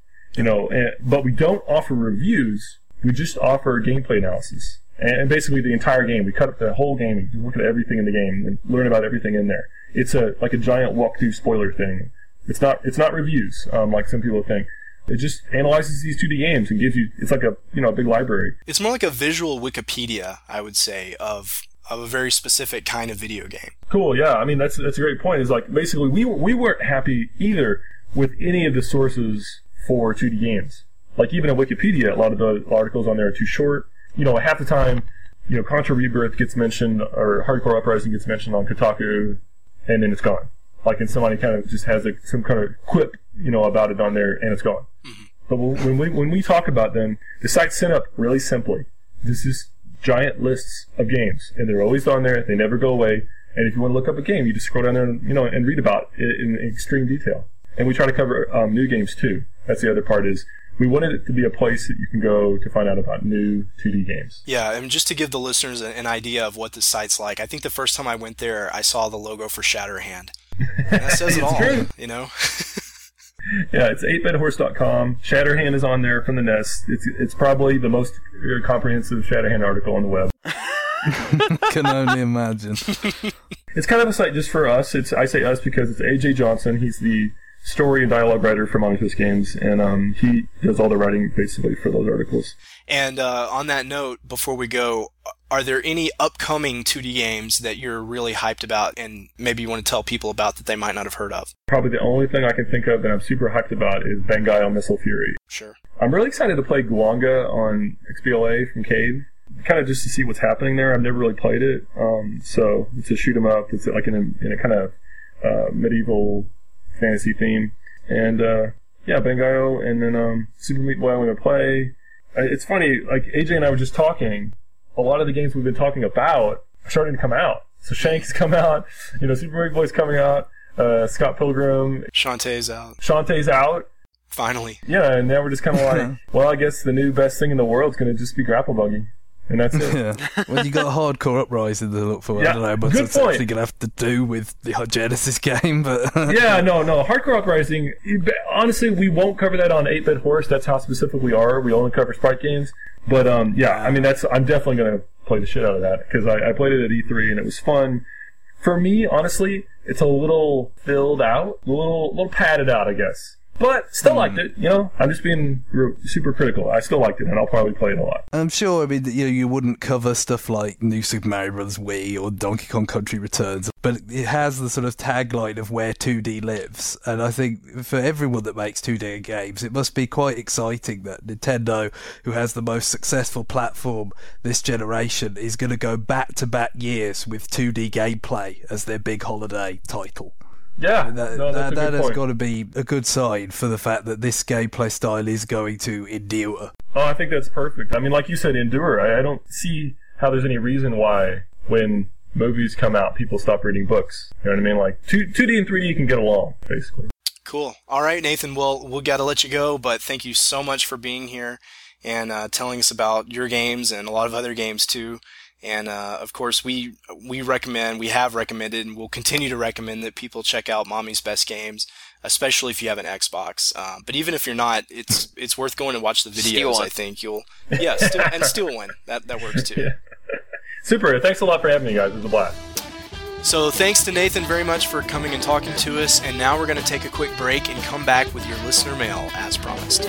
but we don't offer reviews. We just offer gameplay analysis. And basically the entire game. We cut up the whole game. You look at everything in the game and learn about everything in there. It's like a giant walkthrough spoiler thing. It's not reviews, like some people think. It just analyzes these 2D games and gives you, it's like a big library. It's more like a visual Wikipedia, I would say, of a very specific kind of video game. Cool, yeah. I mean, that's a great point. Is like, basically, we weren't happy either with any of the sources for 2D games. Like, even at Wikipedia, a lot of the articles on there are too short. Half the time, Contra Rebirth gets mentioned, or Hardcore Uprising gets mentioned on Kotaku, and then it's gone. Like, and somebody kind of just has some kind of quip, about it on there, and it's gone. Mm-hmm. But when we talk about them, the site's set up really simply. This is giant lists of games, and they're always on there. They never go away. And if you want to look up a game, you just scroll down there and, and read about it in extreme detail. And we try to cover new games too. That's the other part is, we wanted it to be a place that you can go to find out about new 2D games. Yeah, and just to give the listeners an idea of what the site's like, I think the first time I went there, I saw the logo for Shatterhand. And that says it all, true. Yeah, it's 8bithorse.com. Shatterhand is on there from the NES. It's probably the most comprehensive Shatterhand article on the web. Can only imagine. It's kind of a site just for us. I say us because it's AJ Johnson. He's the story and dialogue writer for Mommy's Best Games, and he does all the writing basically for those articles. And on that note, before we go, are there any upcoming 2D games that you're really hyped about and maybe you want to tell people about that they might not have heard of? Probably the only thing I can think of that I'm super hyped about is Bangai Missile Fury. Sure. I'm really excited to play Guanga on XBLA from Cave, kind of just to see what's happening there. I've never really played it, so it's a shoot 'em up. It's like in a kind of medieval fantasy theme, and Bangai, and then Super Meat Boy I'm going to play. It's funny, like AJ and I were just talking. A lot of the games we've been talking about are starting to come out. So Shank's come out, Super Meat Boy's coming out, Scott Pilgrim, Shantae's out. Shantae's out. Finally. Yeah, and now we're just kind of like, well, I guess the new best thing in the world is going to just be Grapple Buggy. And that's it. Yeah. Well, you got Hardcore Uprising to look for. Yeah, I don't know, but it's actually going to have to do with the Genesis game. But yeah, no. Hardcore Uprising, honestly, we won't cover that on 8-Bit Horse. That's how specific we are. We only cover sprite games. But yeah, I mean, I'm definitely going to play the shit out of that because I played it at E3 and it was fun. For me, honestly, it's a little filled out, a little padded out, I guess. But still liked it, I'm just being super critical. I still liked it, and I'll probably play it a lot. I'm sure, I mean, you wouldn't cover stuff like New Super Mario Bros. Wii or Donkey Kong Country Returns, but it has the sort of tagline of where 2D lives. And I think for everyone that makes 2D games, it must be quite exciting that Nintendo, who has the most successful platform this generation, is going to go back-to-back years with 2D gameplay as their big holiday title. Yeah, that has got to be a good sign for the fact that this gameplay style is going to endure. Oh, I think that's perfect. I mean, like you said, endure. I don't see how there's any reason why when movies come out, people stop reading books. You know what I mean? Like 2D and 3D can get along, basically. Cool. All right, Nathan. Well, we've got to let you go, but thank you so much for being here and telling us about your games and a lot of other games too. And, of course, we have recommended, and will continue to recommend that people check out Mommy's Best Games, especially if you have an Xbox. But even if you're not, it's worth going to watch the videos. I think steal one. That works too. Yeah. Super. Thanks a lot for having me, guys. It was a blast. So thanks to Nathan very much for coming and talking to us. And now we're going to take a quick break and come back with your listener mail as promised.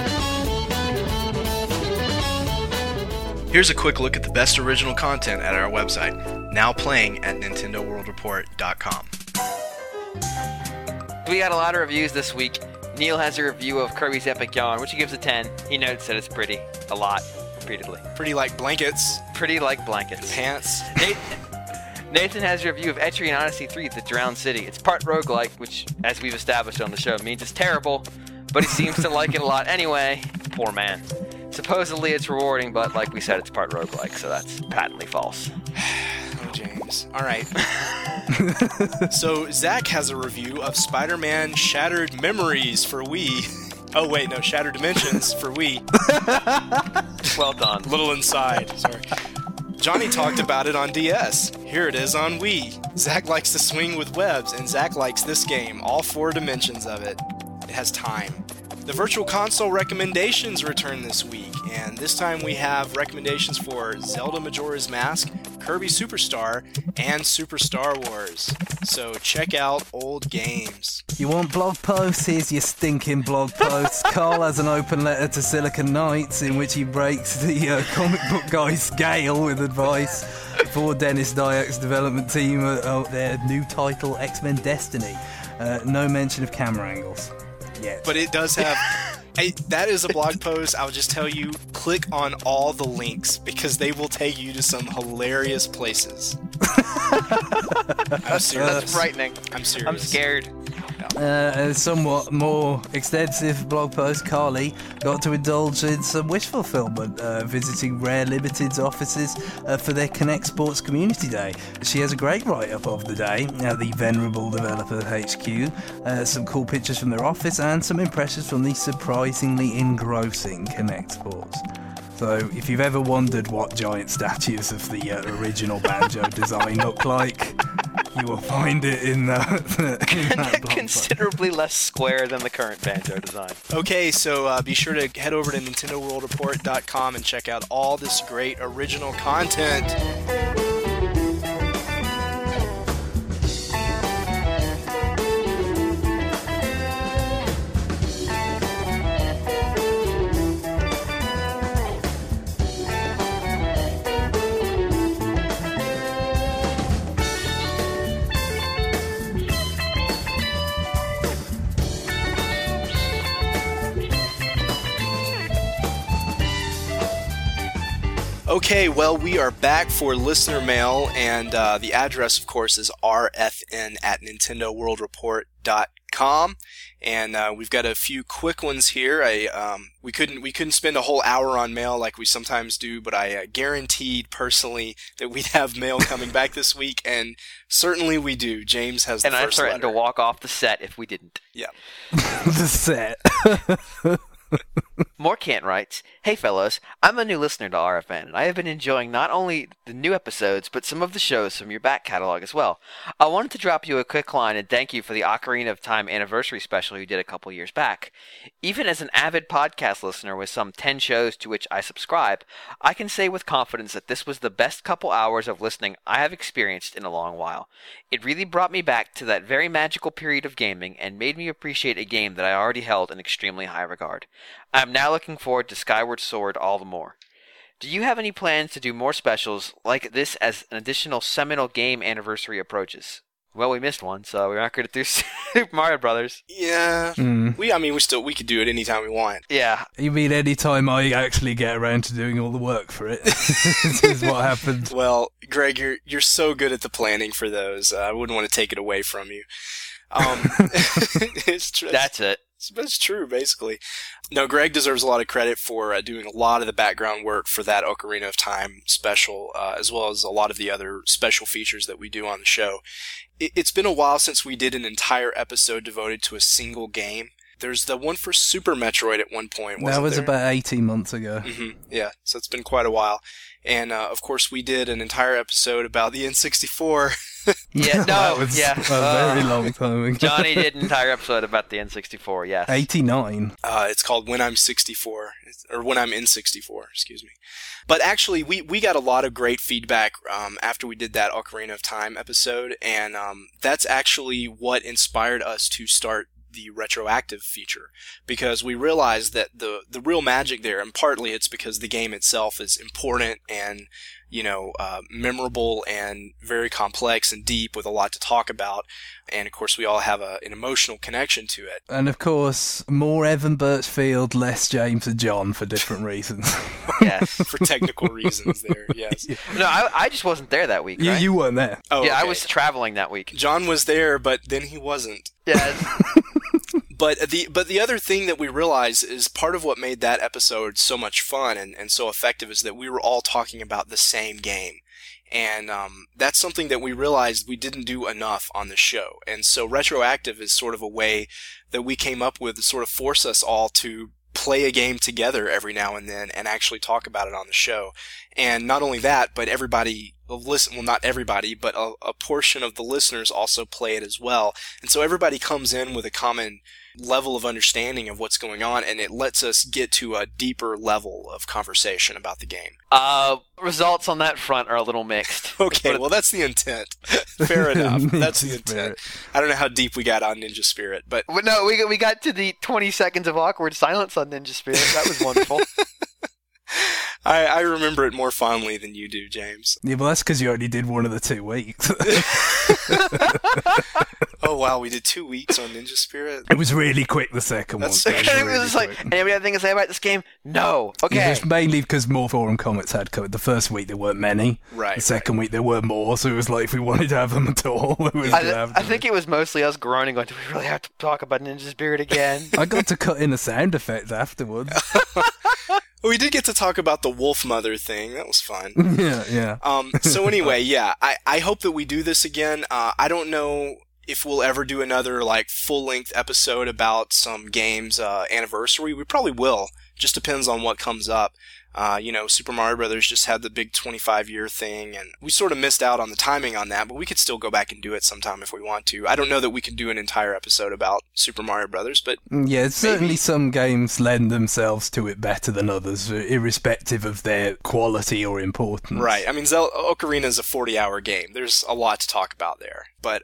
Here's a quick look at the best original content at our website, now playing at NintendoWorldReport.com. We got a lot of reviews this week. Neil has a review of Kirby's Epic Yarn, which he gives a 10. He notes that it's pretty. A lot. Repeatedly. Pretty like blankets. Pretty like blankets. Pants. Nathan has a review of Etrian Odyssey 3, The Drowned City. It's part roguelike, which, as we've established on the show, means it's terrible, but he seems to like it a lot anyway. Poor man. Supposedly it's rewarding, but like we said, it's part roguelike, so that's patently false. Oh, James. All right. So Zach has a review of Spider-Man Shattered Memories for Wii. Oh, wait, no, Shattered Dimensions for Wii. Well done. Little inside. Sorry. Johnny talked about it on DS. Here it is on Wii. Zach likes to swing with webs, and Zach likes this game, all 4 dimensions of it. It has time. The Virtual Console recommendations return this week, and this time we have recommendations for Zelda Majora's Mask, Kirby Superstar, and Super Star Wars. So check out old games. You want blog posts? Here's your stinking blog post. Carl has an open letter to Silicon Knights in which he breaks the comic book guy's scale with advice for Dennis Dyak's development team of their new title, X-Men Destiny. No mention of camera angles. Yet. But it does have... that is a blog post. I'll just tell you, click on all the links because they will take you to some hilarious places. I'm serious. That's frightening. I'm serious. I'm scared. A somewhat more extensive blog post, Carly got to indulge in some wish fulfillment, visiting Rare Limited's offices for their Connect Sports Community Day. She has a great write-up of the day at the Venerable Developer HQ, some cool pictures from their office, and some impressions from the surprisingly engrossing Connect Sports. So, if you've ever wondered what giant statues of the original Banjo design look like, you will find it in that blog Considerably less square than the current Banjo design. Okay, so be sure to head over to NintendoWorldReport.com and check out all this great original content. Okay, well, we are back for listener mail, and the address, of course, is rfn@nintendoworldreport.com, and we've got a few quick ones here. We couldn't spend a whole hour on mail like we sometimes do, but I guaranteed personally that we'd have mail coming back this week, and certainly we do. James has the and first I threatened letter. to walk off the set if we didn't. Yeah. The set. Morkant writes, "Hey fellows, I'm a new listener to RFN, and I have been enjoying not only the new episodes, but some of the shows from your back catalog as well. I wanted to drop you a quick line and thank you for the Ocarina of Time anniversary special you did a couple years back. Even as an avid podcast listener with some 10 shows to which I subscribe, I can say with confidence that this was the best couple hours of listening I have experienced in a long while. It really brought me back to that very magical period of gaming and made me appreciate a game that I already held in extremely high regard. I am now looking forward to Skyward Sword all the more. Do you have any plans to do more specials like this as an additional seminal game anniversary approaches?" Well, we missed one, so we're not going to do Super Mario Brothers. Yeah. We could do it anytime we want. Yeah. You mean any time I actually get around to doing all the work for it? This is what happened. Well, Greg, you're so good at the planning for those. I wouldn't want to take it away from you. It's true. That's it. It's true, basically. No, Greg deserves a lot of credit for doing a lot of the background work for that Ocarina of Time special, as well as a lot of the other special features that we do on the show. It's been a while since we did an entire episode devoted to a single game. There's the one for Super Metroid at one point, wasn't there? That was about 18 months ago. Mm-hmm. Yeah, so it's been quite a while. And, of course, we did an entire episode about the N64. Yeah, no, That was yeah. a very long time ago. Johnny did an entire episode about the N64, yes. 89. It's called When I'm 64, or When I'm in 64, excuse me. But actually, we got a lot of great feedback after we did that Ocarina of Time episode, and that's actually what inspired us to start the retroactive feature, because we realized that the real magic there, and partly it's because the game itself is important and, memorable and very complex and deep with a lot to talk about. And of course, we all have an emotional connection to it. And of course, more Evan Birchfield, less James and John for different reasons. Yes. For technical reasons there, yes. No, I just wasn't there that week, right? You weren't there. Oh, yeah, I okay. was traveling that week. John was there, but then he wasn't. Yeah. But the other thing that we realized is part of what made that episode so much fun and so effective is that we were all talking about the same game. And that's something that we realized we didn't do enough on the show. And so retroactive is sort of a way that we came up with to sort of force us all to play a game together every now and then and actually talk about it on the show. And not only that, but everybody not everybody, but a portion of the listeners also play it as well. And so everybody comes in with a common level of understanding of what's going on, and it lets us get to a deeper level of conversation about the game. Results on that front are a little mixed. Okay, well, that's the intent. Fair enough. That's the intent. I don't know how deep we got on Ninja Spirit, but no, we got to the 20 seconds of awkward silence on Ninja Spirit. That was wonderful. I remember it more fondly than you do, James. Yeah, well, that's because you only did one of the 2 weeks. Oh, wow, we did 2 weeks on Ninja Spirit? It was really quick, the second one. It was like, anybody have anything to say about this game? No. Okay. Yeah, it's mainly because more forum comments had covered. The first week there weren't many. Right. The second week there were more, so it was like if we wanted to have them at all, we would have them. I think it was mostly us groaning, going, do we really have to talk about Ninja Spirit again? I got to cut in a sound effect afterwards. We did get to talk about the Wolf Mother thing. That was fun. Yeah. So anyway, yeah, I hope that we do this again. I don't know if we'll ever do another full-length episode about some game's anniversary. We probably will. Just depends on what comes up. Super Mario Brothers just had the big 25-year thing, and we sort of missed out on the timing on that, but we could still go back and do it sometime if we want to. I don't know that we can do an entire episode about Super Mario Brothers, but yeah, certainly some games lend themselves to it better than others, irrespective of their quality or importance. Right. I mean, Ocarina is a 40-hour game. There's a lot to talk about there. But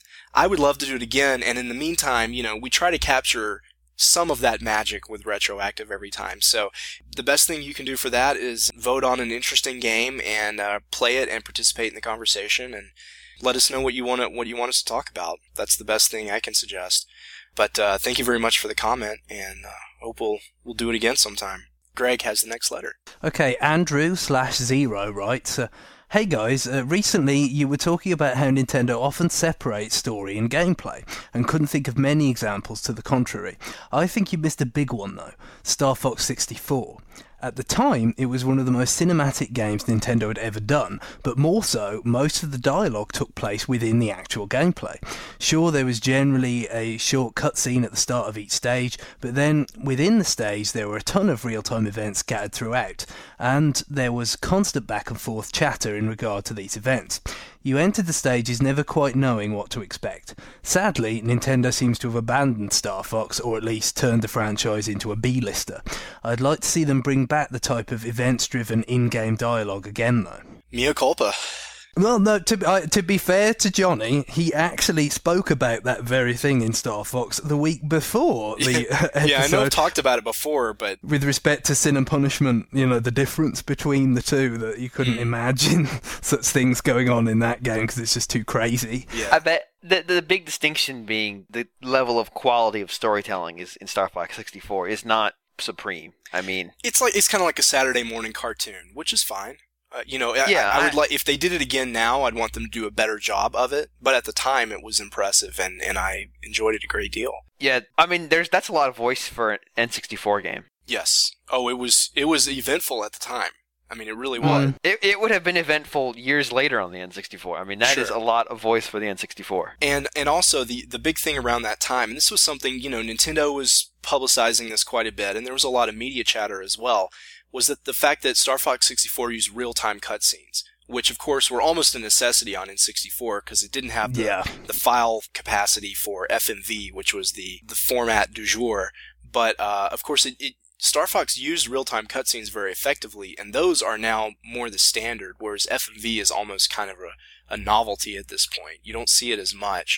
I would love to do it again, and in the meantime, we try to capture some of that magic with retroactive every time. So the best thing you can do for that is vote on an interesting game and play it and participate in the conversation and let us know what you want us to talk about. That's the best thing I can suggest. But thank you very much for the comment, and hope we'll do it again sometime. Greg has the next letter. Okay, Andrew/Zero writes, hey guys, recently you were talking about how Nintendo often separates story and gameplay, and couldn't think of many examples to the contrary. I think you missed a big one though, Star Fox 64. At the time, it was one of the most cinematic games Nintendo had ever done, but more so, most of the dialogue took place within the actual gameplay. Sure, there was generally a short cutscene at the start of each stage, but then within the stage there were a ton of real-time events scattered throughout, and there was constant back and forth chatter in regard to these events. You entered the stages never quite knowing what to expect. Sadly, Nintendo seems to have abandoned Star Fox, or at least turned the franchise into a B-lister. I'd like to see them bring back the type of events-driven in-game dialogue again, though. Mea culpa. Well, no, to be fair to Johnny, he actually spoke about that very thing in Star Fox the week before the episode. Yeah, I know I've talked about it before, but with respect to Sin and Punishment, the difference between the two, that you couldn't imagine such things going on in that game because it's just too crazy. Yeah. I bet the big distinction being the level of quality of storytelling is in Star Fox 64 is not supreme. I mean, it's kind of like a Saturday morning cartoon, which is fine. Yeah, I would like, if they did it again now, I'd want them to do a better job of it. But at the time, it was impressive, and I enjoyed it a great deal. Yeah, I mean, that's a lot of voice for an N64 game. Yes. Oh, it was eventful at the time. I mean, it really was. It would have been eventful years later on the N64. I mean, that is a lot of voice for the N64. And also the big thing around that time, and this was something, Nintendo was publicizing this quite a bit, and there was a lot of media chatter as well, was that the fact that Star Fox 64 used real-time cutscenes, which of course were almost a necessity on N64 because it didn't have the file capacity for FMV, which was the format du jour. But of course, Star Fox used real-time cutscenes very effectively, and those are now more the standard, whereas FMV is almost kind of a novelty at this point. You don't see it as much.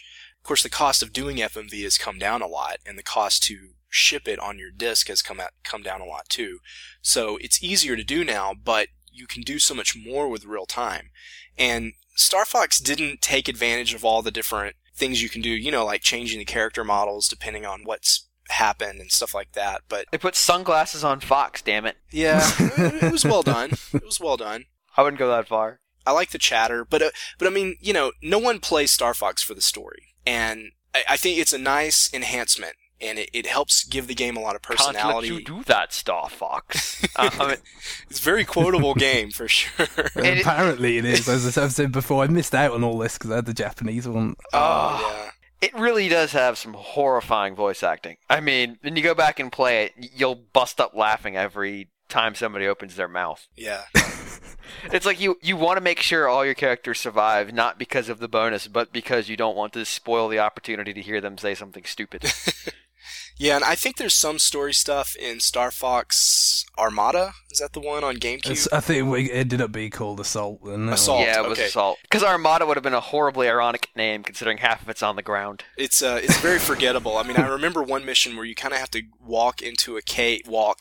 course, the cost of doing FMV has come down a lot, and the cost to ship it on your disk has come down a lot too. So it's easier to do now, but you can do so much more with real time. And Star Fox didn't take advantage of all the different things you can do, like changing the character models depending on what's happened and stuff like that. But They put sunglasses on Fox, damn it. yeah, it was well done. It was well done. I wouldn't go that far. I like the chatter, but I mean, no one plays Star Fox for the story, and I think it's a nice enhancement, and it helps give the game a lot of personality. Can't let you do that, Star Fox. It's a very quotable game for sure. Apparently it is. As I've said before, I missed out on all this because I had the Japanese one. Yeah. It really does have some horrifying voice acting. I mean, when you go back and play it, you'll bust up laughing every time somebody opens their mouth. Yeah. It's like you want to make sure all your characters survive, not because of the bonus, but because you don't want to spoil the opportunity to hear them say something stupid. Yeah, and I think there's some story stuff in Star Fox Armada. Is that the one on GameCube? I think it ended up being called Assault. Assault. Yeah, it was okay. Assault. Because Armada would have been a horribly ironic name, considering half of it's on the ground. It's very forgettable. I mean, I remember one mission where you kind of have to walk into a cave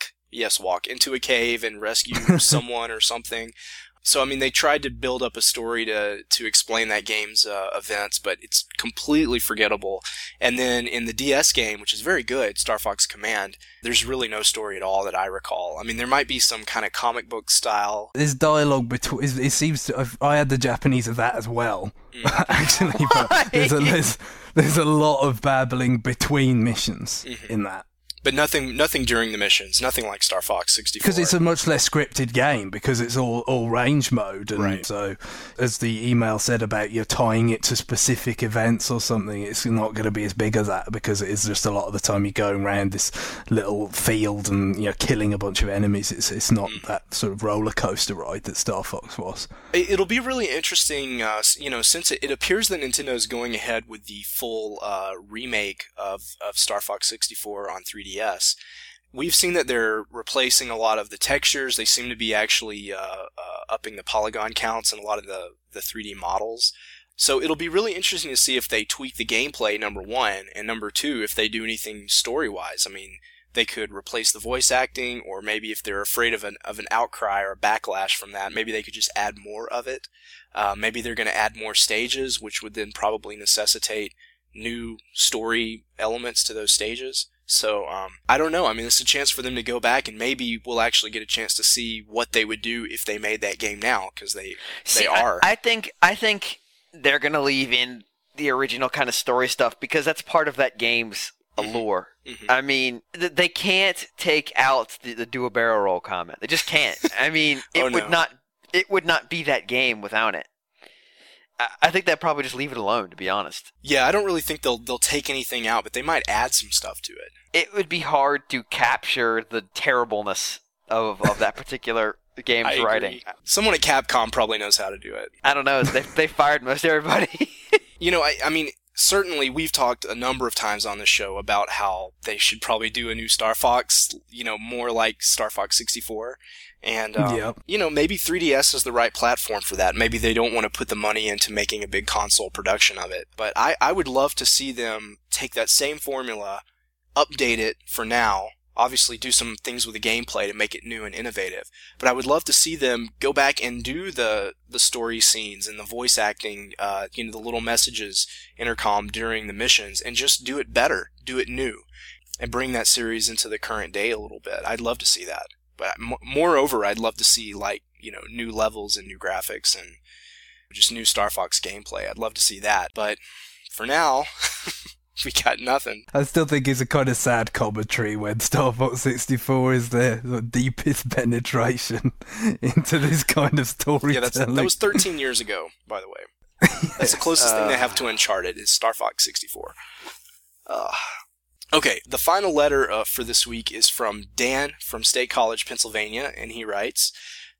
and rescue someone or something. So, I mean, they tried to build up a story to explain that game's events, but it's completely forgettable. And then in the DS game, which is very good, Star Fox Command, there's really no story at all that I recall. I mean, there might be some kind of comic book style. There's dialogue between. It seems to. I had the Japanese of that as well, actually. But there's a lot of babbling between missions in that. But nothing during the missions. Nothing like Star Fox 64. Because it's a much less scripted game, because it's all range mode. And right. So, as the email said about you're tying it to specific events or something, it's not going to be as big as that, because it is just a lot of the time you're going around this little field and killing a bunch of enemies. It's not that sort of roller coaster ride that Star Fox was. It'll be really interesting, since it appears that Nintendo's going ahead with the full remake of Star Fox 64 on 3DS. We've seen that they're replacing a lot of the textures. They seem to be actually upping the polygon counts in a lot of the 3D models. So it'll be really interesting to see if they tweak the gameplay, number one, and number two, if they do anything story-wise. I mean, they could replace the voice acting, or maybe if they're afraid of an outcry or a backlash from that, maybe they could just add more of it. Maybe they're going to add more stages, which would then probably necessitate new story elements to those stages. So, I don't know. I mean, it's a chance for them to go back, and maybe we'll actually get a chance to see what they would do if they made that game now, because they are. I think they're going to leave in the original kind of story stuff, because that's part of that game's allure. Mm-hmm. I mean, they can't take out the do a barrel roll comment. They just can't. I mean, it would not be that game without it. I think they'd probably just leave it alone, to be honest. Yeah, I don't really think they'll take anything out, but they might add some stuff to it. It would be hard to capture the terribleness of that particular game's writing. Someone at Capcom probably knows how to do it. I don't know. They fired most everybody. I mean, certainly we've talked a number of times on the show about how they should probably do a new Star Fox, more like Star Fox 64. And, maybe 3DS is the right platform for that. Maybe they don't want to put the money into making a big console production of it. But I would love to see them take that same formula, update it for now, obviously do some things with the gameplay to make it new and innovative. But I would love to see them go back and do the story scenes and the voice acting, the little messages intercom during the missions, and just do it better, do it new, and bring that series into the current day a little bit. I'd love to see that. But moreover, I'd love to see, new levels and new graphics and just new Star Fox gameplay. I'd love to see that. But for now, we got nothing. I still think it's a kind of sad commentary when Star Fox 64 is their deepest penetration into this kind of storytelling. Yeah, that was 13 years ago, by the way. That's the closest thing they have to Uncharted is Star Fox 64. Okay, the final letter for this week is from Dan from State College, Pennsylvania, and he writes,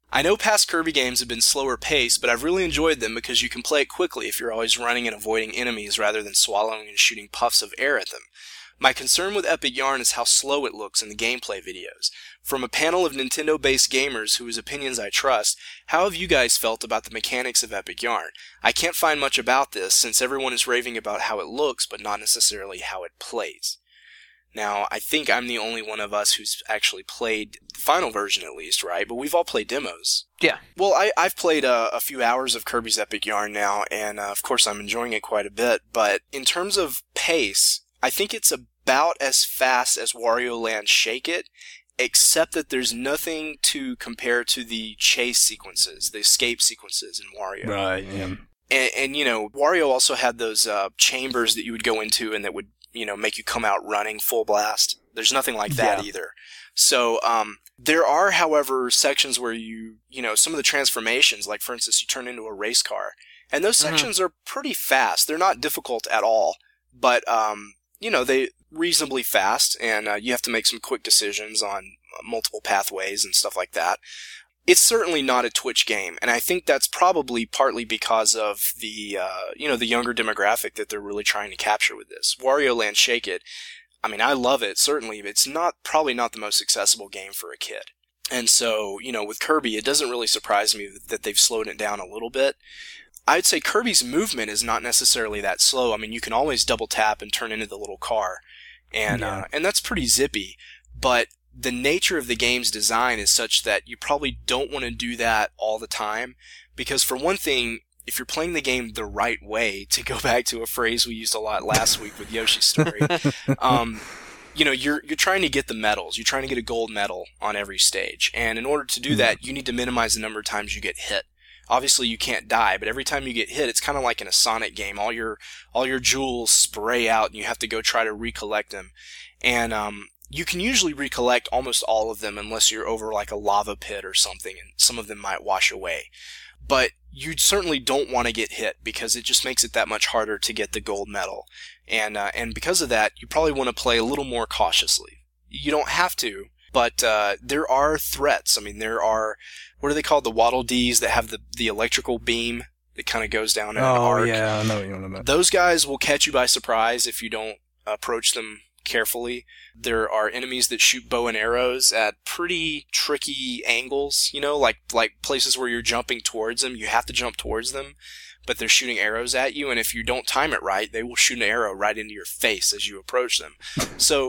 I know past Kirby games have been slower paced, but I've really enjoyed them because you can play it quickly if you're always running and avoiding enemies rather than swallowing and shooting puffs of air at them. My concern with Epic Yarn is how slow it looks in the gameplay videos. From a panel of Nintendo-based gamers whose opinions I trust, how have you guys felt about the mechanics of Epic Yarn? I can't find much about this since everyone is raving about how it looks, but not necessarily how it plays. Now, I think I'm the only one of us who's actually played the final version at least, right? But we've all played demos. Yeah. Well, I've played a few hours of Kirby's Epic Yarn now, and of course I'm enjoying it quite a bit. But in terms of pace, I think it's about as fast as Wario Land Shake It, except that there's nothing to compare to the chase sequences, the escape sequences in Wario. Right, yeah. And you know, Wario also had those chambers that you would go into and that would, you know, make you come out running full blast. There's nothing like that either. So, there are, however, sections where you know, some of the transformations, like for instance, you turn into a race car, and those sections are pretty fast. They're not difficult at all, but, you know, they reasonably fast, and you have to make some quick decisions on multiple pathways and stuff like that. It's certainly not a Twitch game, and I think that's probably partly because of the, you know, the younger demographic that they're really trying to capture with this. Wario Land Shake It, I mean, I love it, certainly, but it's probably not the most accessible game for a kid. And so, you know, with Kirby, it doesn't really surprise me that they've slowed it down a little bit. I'd say Kirby's movement is not necessarily that slow. I mean, you can always double tap and turn into the little car, and that's pretty zippy, but the nature of the game's design is such that you probably don't want to do that all the time, because for one thing, if you're playing the game the right way, to go back to a phrase we used a lot last week with Yoshi's Story, you know, you're trying to get the medals. You're trying to get a gold medal on every stage, and in order to do that, you need to minimize the number of times you get hit. Obviously, you can't die, but every time you get hit, it's kind of like in a Sonic game. All your jewels spray out, and you have to go try to recollect them. And you can usually recollect almost all of them unless you're over like a lava pit or something, and some of them might wash away. But you certainly don't want to get hit, because it just makes it that much harder to get the gold medal. And because of that, you probably want to play a little more cautiously. You don't have to, but there are threats. I mean, there are, what are they called? The Waddle Dees that have the electrical beam that kind of goes down in an arc. Oh, yeah, I know what you're on about. Those guys will catch you by surprise if you don't approach them carefully. There are enemies that shoot bow and arrows at pretty tricky angles, you know, like places where you're jumping towards them. You have to jump towards them, but they're shooting arrows at you, and if you don't time it right, they will shoot an arrow right into your face as you approach them. So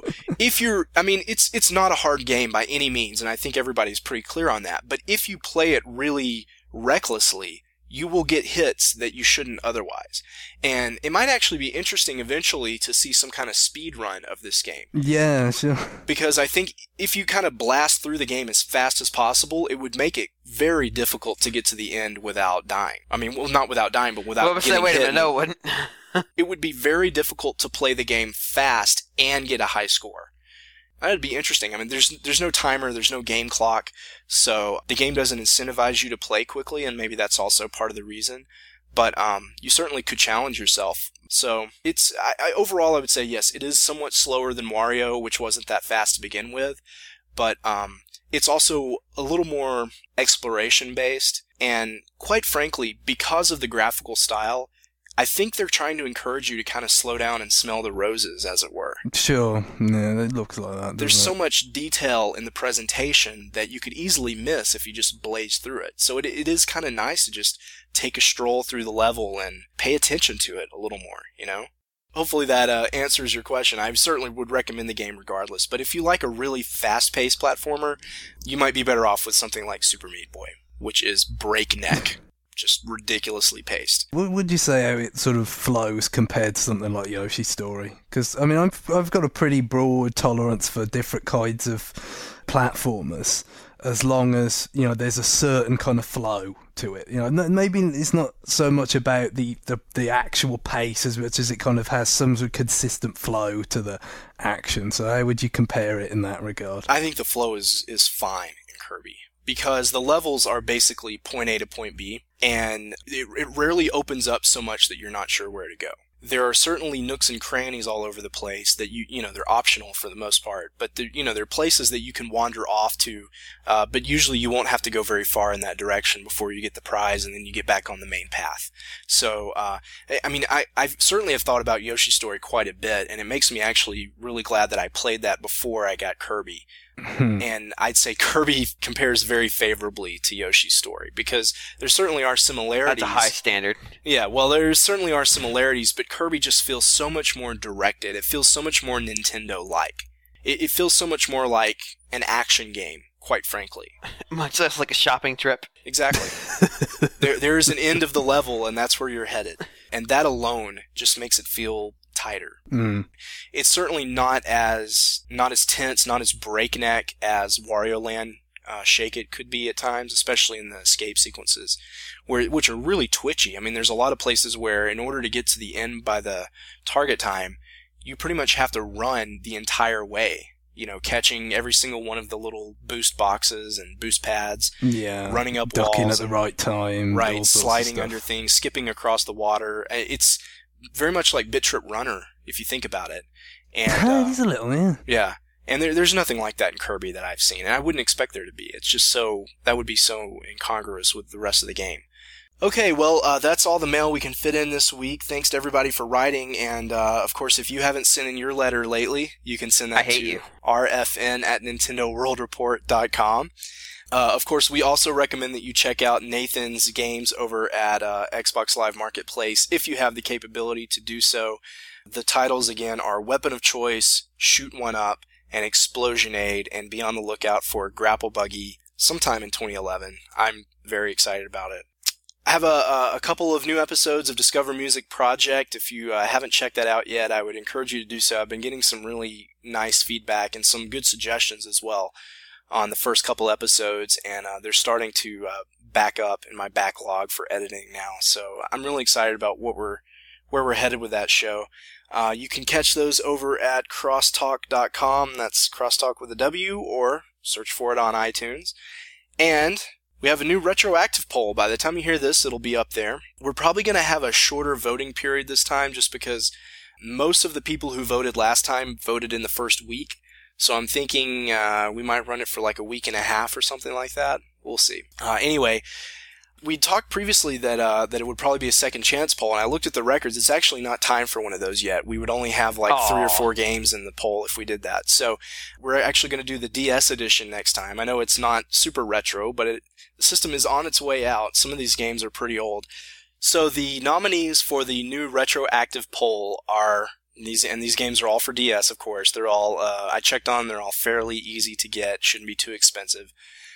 I mean, it's not a hard game by any means, and I think everybody's pretty clear on that, but if you play it really recklessly, you will get hits that you shouldn't otherwise. And it might actually be interesting eventually to see some kind of speed run of this game. Yeah, sure. Because I think if you kind of blast through the game as fast as possible, it would make it very difficult to get to the end without dying. I mean, well, not without dying, but without getting hit. Wait a minute, no, it wouldn't. It would be very difficult to play the game fast and get a high score. That'd be interesting. I mean, there's no timer, there's no game clock, so the game doesn't incentivize you to play quickly, and maybe that's also part of the reason. But you certainly could challenge yourself. So overall, I would say yes, it is somewhat slower than Wario, which wasn't that fast to begin with, but it's also a little more exploration based, and quite frankly, because of the graphical style, I think they're trying to encourage you to kind of slow down and smell the roses, as it were. Sure. Yeah, it looks like that. There's so much detail in the presentation that you could easily miss if you just blaze through it. So it is kind of nice to just take a stroll through the level and pay attention to it a little more, you know? Hopefully that answers your question. I certainly would recommend the game regardless. But if you like a really fast-paced platformer, you might be better off with something like Super Meat Boy, which is breakneck. Just ridiculously paced. What would you say how it sort of flows compared to something like Yoshi's Story? Because, I mean, I've got a pretty broad tolerance for different kinds of platformers, as long as, you know, there's a certain kind of flow to it. You know, maybe it's not so much about the actual pace as much as it kind of has some sort of consistent flow to the action. So how would you compare it in that regard? I think the flow is fine in Kirby, because the levels are basically point A to point B, and it rarely opens up so much that you're not sure where to go. there are certainly nooks and crannies all over the place that they're optional for the most part, but there are places that you can wander off to, but usually you won't have to go very far in that direction before you get the prize and then you get back on the main path. So, I certainly have thought about Yoshi's Story quite a bit, and it makes me actually really glad that I played that before I got Kirby. And I'd say Kirby compares very favorably to Yoshi's Story because there certainly are similarities. That's a high standard. Yeah, well, there certainly are similarities, but Kirby just feels so much more directed. It feels so much more Nintendo-like. It feels so much more like an action game, quite frankly. Much less like a shopping trip. Exactly. There is an end of the level, and that's where you're headed. And that alone just makes it feel tighter. It's certainly not as tense, not as breakneck as Wario Land Shake It could be at times, especially in the escape sequences, which are really twitchy. I mean, there's a lot of places where in order to get to the end by the target time, you pretty much have to run the entire way. Catching every single one of the little boost boxes and boost pads. Yeah. Running up ducking walls. At the right time. Right, sliding under things, skipping across the water. It's very much like Bit Trip Runner, if you think about it. And it is a little, yeah. Yeah. And there's nothing like that in Kirby that I've seen, and I wouldn't expect there to be. It's just that would be so incongruous with the rest of the game. Okay, well, that's all the mail we can fit in this week. Thanks to everybody for writing, and of course, if you haven't sent in your letter lately, you can send that to rfn@nintendoworldreport.com. Of course, we also recommend that you check out Nathan's games over at Xbox Live Marketplace if you have the capability to do so. The titles, again, are Weapon of Choice, Shoot One Up, and Explosionade, and be on the lookout for Grapple Buggy sometime in 2011. I'm very excited about it. I have a couple of new episodes of Discover Music Project. If you haven't checked that out yet, I would encourage you to do so. I've been getting some really nice feedback and some good suggestions as well on the first couple episodes, and they're starting to back up in my backlog for editing now. So I'm really excited about where we're headed with that show. You can catch those over at crosstalk.com. That's crosstalk with a W, or search for it on iTunes. And we have a new retroactive poll. By the time you hear this, it'll be up there. We're probably going to have a shorter voting period this time just because most of the people who voted last time voted in the first week. So I'm thinking we might run it for like a week and a half or something like that. We'll see. Anyway, we talked previously that it would probably be a second chance poll, and I looked at the records. It's actually not time for one of those yet. We would only have like 3 or 4 games in the poll if we did that. So we're actually going to do the DS edition next time. I know it's not super retro, but the system is on its way out. Some of these games are pretty old. So the nominees for the new retroactive poll are these games are all for DS, of course. They're all I checked on. They're all fairly easy to get. Shouldn't be too expensive.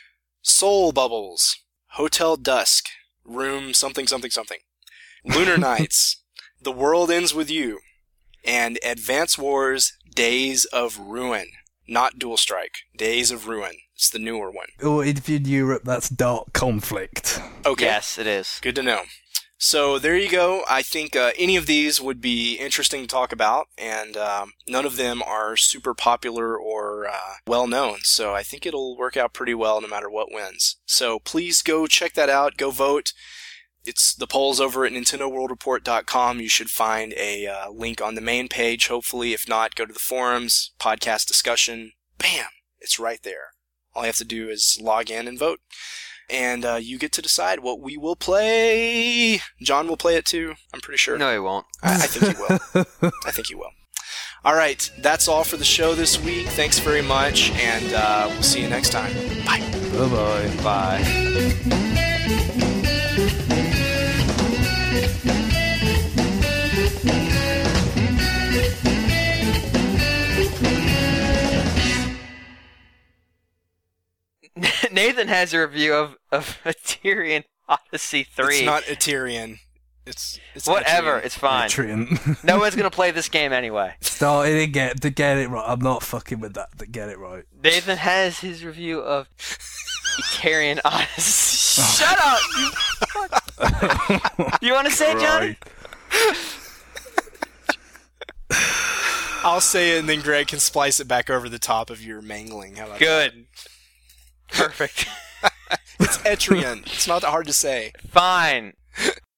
Soul Bubbles, Hotel Dusk, Room something something something, Lunar Nights, The World Ends With You, and Advance Wars: Days of Ruin. Not Dual Strike. Days of Ruin. It's the newer one. Or if you're in Europe, that's Dark Conflict. Okay. Yes, it is. Good to know. So there you go. I think any of these would be interesting to talk about, and none of them are super popular or well-known, so I think it'll work out pretty well no matter what wins. So please go check that out. Go vote. It's the polls over at NintendoWorldReport.com. You should find a link on the main page, hopefully. If not, go to the forums, podcast discussion. Bam! It's right there. All you have to do is log in and vote. And you get to decide what we will play. John will play it too, I'm pretty sure. No, he won't. I think he will. I think he will. All right, that's all for the show this week. Thanks very much, and we'll see you next time. Bye. Bye-bye. Bye. Nathan has a review of Eterian Odyssey 3. It's not Eterian. It's whatever. Etrian. It's fine. Etrian. No one's gonna play this game anyway. Started to get it right. I'm not fucking with that. To get it right. Nathan has his review of Eterian Odyssey. Shut up! You fuck. You want to say it, Johnny? I'll say it, and then Greg can splice it back over the top of your mangling. How about Good. that? Perfect. It's Etrian. It's not that hard to say. Fine.